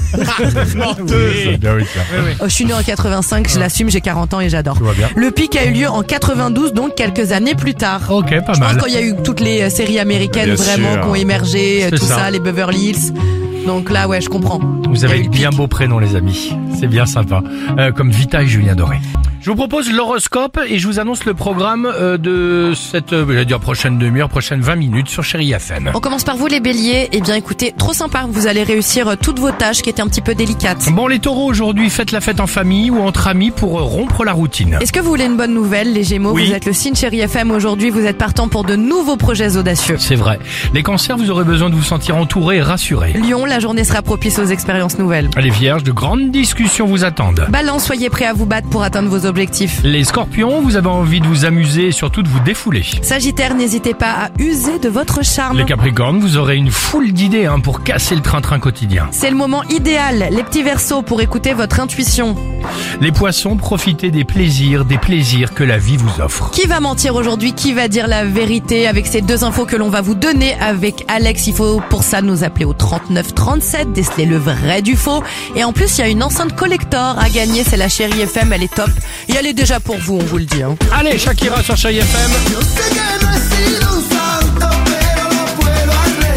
Oui, bien oui, ça. Oh, je suis née en quatre-vingt-cinq, je l'assume, j'ai quarante ans et j'adore. Tout va bien. Le pic a eu lieu en quatre-vingt-douze, donc quelques années plus tard. Ok, pas Je pense mal. quand il y a eu toutes les euh, séries américaines Bien vraiment sûr. qui ont émergé, euh, C'est tout ça. ça. les Beverly Hills. Donc là, ouais, je comprends. Vous Il y a avez eu de le bien pic. beaux prénoms, les amis. C'est bien sympa. Euh, comme Vita et Julien Doré. Je vous propose l'horoscope et je vous annonce le programme euh, de cette, euh, j'allais dire prochaine demi-heure, prochaine vingt minutes sur Chérie F M. On commence par vous les béliers. Eh bien écoutez, trop sympa, vous allez réussir euh, toutes vos tâches qui étaient un petit peu délicates. Bon, les taureaux, aujourd'hui, faites la fête en famille ou entre amis pour euh, rompre la routine. Est-ce que vous voulez une bonne nouvelle, les gémeaux? Oui. Vous êtes le signe Chérie F M aujourd'hui, vous êtes partant pour de nouveaux projets audacieux. C'est vrai. Les cancers, vous aurez besoin de vous sentir entouré et rassuré. Lion, la journée sera propice aux expériences nouvelles. Les vierges, de grandes discussions vous attendent. Balance, soyez prêts à vous battre pour atteindre vos objectifs. Les scorpions, vous avez envie de vous amuser et surtout de vous défouler. Sagittaire, n'hésitez pas à user de votre charme. Les capricornes, vous aurez une foule d'idées hein, pour casser le train-train quotidien. C'est le moment idéal, les petits versos, pour écouter votre intuition. Les poissons, profitez des plaisirs, des plaisirs que la vie vous offre. Qui va mentir aujourd'hui? Qui va dire la vérité? Avec ces deux infos que l'on va vous donner avec Alex, il faut pour ça nous appeler au trente-neuf trente-sept, déceler le vrai du faux. Et en plus, il y a une enceinte collector à gagner, c'est la Chérie F M, elle est top. Et elle est déjà pour vous, on vous le dit. Hein. Allez, Shakira sur Chérie F M. Yo sé que no he sido un santo, pero lo puedo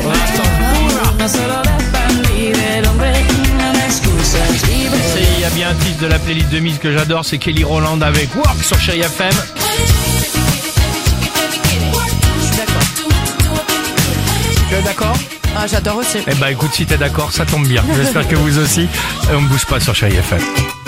arreglar. C'est- Il y a bien un titre de la playlist de Miss que j'adore, c'est Kelly Rowland avec Work sur Chérie F M. Tu es d'accord? Ah, j'adore aussi. Eh ben écoute, si t'es d'accord, ça tombe bien. J'espère que vous aussi. Et on ne bouge pas sur Chérie F M.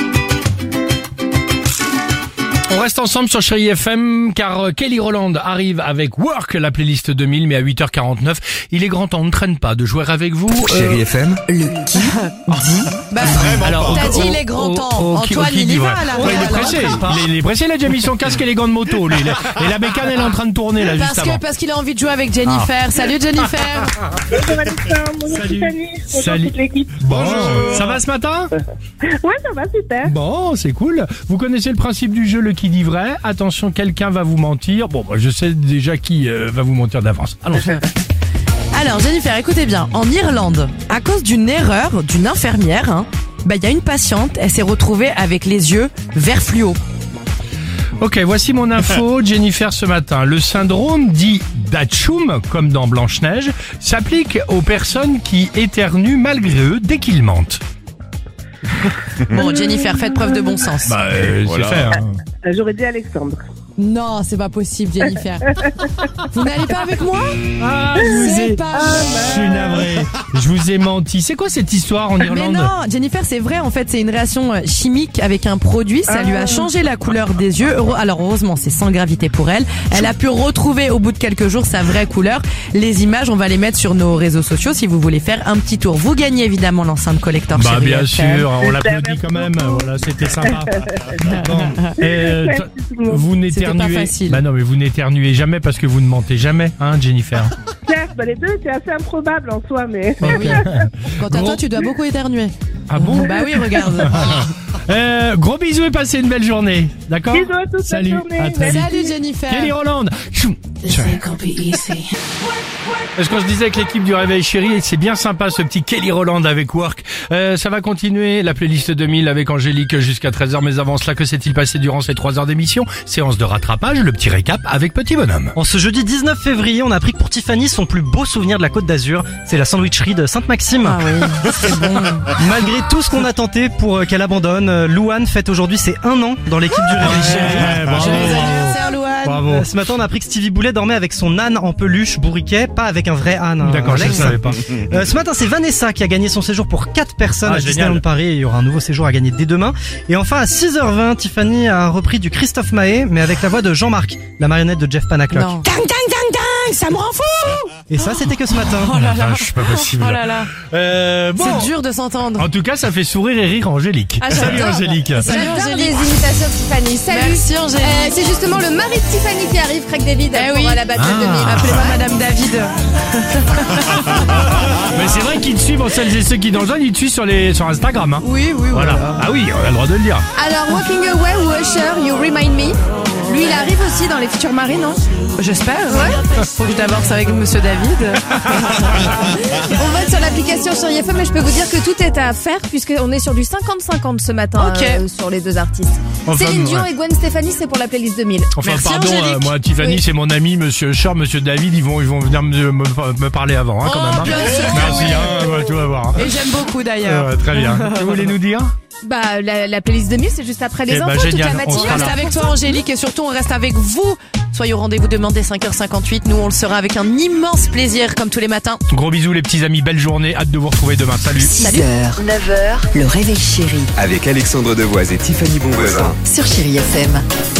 On reste ensemble sur Chérie F M car euh, Kelly Rowland arrive avec Work, la playlist deux mille, mais à huit heures quarante-neuf. Il est grand temps, on ne traîne pas, de jouer avec vous. euh, Chérie F M, Bah, Alors, t'as au- dit au- il est grand au- temps. au- au- Antoine, au- qui il y dit va vrai. là. Ouais, il est Alors, pressé. Il est, il est pressé, il a déjà mis son casque et les gants de moto. lui. Il est- Et la bécane, elle est en train de tourner là, Parce juste que avant. parce qu'il a envie de jouer avec Jennifer. Salut Jennifer. Bonjour Alexandre, bonjour Salut. Tiffany, bonjour Salut. toute l'équipe. Bon, ça va ce matin? Ouais, ça va super. Bon, c'est cool. Vous connaissez le principe du jeu, le qui dit vrai. Attention, quelqu'un va vous mentir. Bon, moi, je sais déjà qui euh, va vous mentir d'avance. Allons. Alors Jennifer, écoutez bien. En Irlande, à cause d'une erreur d'une infirmière, hein, bah il y a une patiente, elle s'est retrouvée avec les yeux vert fluo. Ok, voici mon info, Jennifer, ce matin. Le syndrome dit d'Atchoum, comme dans Blanche-Neige, s'applique aux personnes qui éternuent malgré eux dès qu'ils mentent. Bon, Jennifer, faites preuve de bon sens. Bah, euh, Voilà. c'est fait. Hein. Euh, J'aurais dit Alexandre. Non, c'est pas possible, Jennifer. Vous n'allez pas avec moi? Ah, je vous C'est ai... pas Je suis navré. Je vous ai menti. C'est quoi cette histoire en Mais Irlande? non, Jennifer, c'est vrai, en fait, c'est une réaction euh, chimique avec un produit, ça lui a changé la couleur des yeux. Heureux- Alors, heureusement, c'est sans gravité pour elle. Elle a pu retrouver au bout de quelques jours sa vraie couleur. Les images, on va les mettre sur nos réseaux sociaux si vous voulez faire un petit tour. Vous gagnez évidemment l'enceinte collector Bah chez bien V F M. sûr, on Super, l'applaudit merci quand même. beaucoup. Voilà, c'était sympa. Bon, euh, Merci toi, tout le monde. vous C'était pas n'éternuez. facile. Bah non, mais vous n'éternuez jamais parce que vous ne mentez jamais, hein, Jennifer. Certes, bah, les deux, c'est assez improbable en soi, mais. Mais oui. Quant à Gros- toi, tu dois beaucoup éternuer. Ah bon? Bah oui, regarde. Euh, gros bisous et passez une belle journée, d'accord? Bisous à toute la Salut, journée. à très vite. Salut Jennifer. Kelly Roland. Chou. Est-ce qu'on se disait que l'équipe du Réveil Chéri, c'est bien sympa ce petit Kelly Roland avec Work. Euh, ça va continuer la playlist deux mille avec Angélique jusqu'à treize heures, mais avant cela, que s'est-il passé durant ces trois heures d'émission? Séance de rattrapage, le petit récap avec Petit Bonhomme. En ce jeudi dix-neuf février, on a appris que pour Tiffany, son plus beau souvenir de la Côte d'Azur, c'est la sandwicherie de Sainte-Maxime. Ah oui, c'est bon. Malgré tout ce qu'on a tenté pour euh, qu'elle abandonne, euh, Louane fête aujourd'hui ses un an dans l'équipe du Réveil Chéri. Ouais, bravo. Joyeux anniversaire, Louane. Bravo. Euh, ce matin, on a appris que Stevie Boulet dormait avec son âne en peluche bourriquet, pas avec un vrai âne. hein, D'accord, je ne Alex. savais pas. Euh, ce matin, c'est Vanessa qui a gagné son séjour pour quatre personnes Ah, à génial. Disneyland Paris. Et il y aura un nouveau séjour à gagner dès demain. Et enfin, à six heures vingt, Tiffany a repris du Christophe Maé, mais avec la voix de Jean-Marc, la marionnette de Jeff Panaclock. Non. Dang, dang, dang, dang, ça me rend fou. Et ça, c'était que ce matin. Oh là là. Ah, je suis pas possible. Oh là là. Euh, bon. C'est dur de s'entendre. En tout cas, ça fait sourire et rire Angélique. Ah, Salut j'adore. Angélique. Salut J'adore Angélique. les imitations de Tiffany. Salut. Merci Angélique. Euh, c'est justement le mari de Tiffany qui arrive, Craig David, Eh pour oui. euh, la battle Ah. deux mille. Appelez-moi Madame David. Mais c'est vrai qu'ils te suivent, celles et ceux qui dans le zone, ils te suivent sur, les, sur Instagram. Hein. Oui, oui, Voilà. Ah oui, on a le droit de le dire. Alors, Walking Away ou Usher, You Remind Me. Lui, il arrive aussi dans les futurs maris, non? J'espère. Ouais. Faut que je d'aborde avec Monsieur David. On vote sur l'application sur I F M, mais je peux vous dire que tout est à faire puisqu'on est sur du cinquante cinquante ce matin Ok. euh, sur les deux artistes. Enfin, Céline Dion ouais. et Gwen Stefani, c'est pour la playlist deux mille. Enfin, Merci, pardon, Angélique. euh, moi, Tiffany, Oui. c'est mon ami, Monsieur Shore, Monsieur David, ils vont, ils vont venir me, me, me parler avant, hein, quand Oh, même. Hein. bien sûr. Merci, Oui. hein, ouais, tu vas voir. Et j'aime beaucoup d'ailleurs. Euh, très bien. Vous voulez nous dire? Bah, la, la playlist deux mille, c'est juste après les Eh bah, infos, toute génial. la On On matinée. sera reste là. avec toi Angélique et surtout on reste avec vous. Soyez au rendez-vous demandé cinq heures cinquante-huit. Nous on le sera avec un immense plaisir comme tous les matins. Gros bisous les petits amis, belle journée, hâte de vous retrouver demain. Salut. six heures, neuf heures, le réveil chéri Avec Alexandre Devoise et Tiffany Bonvoisin. sur Chéri F M.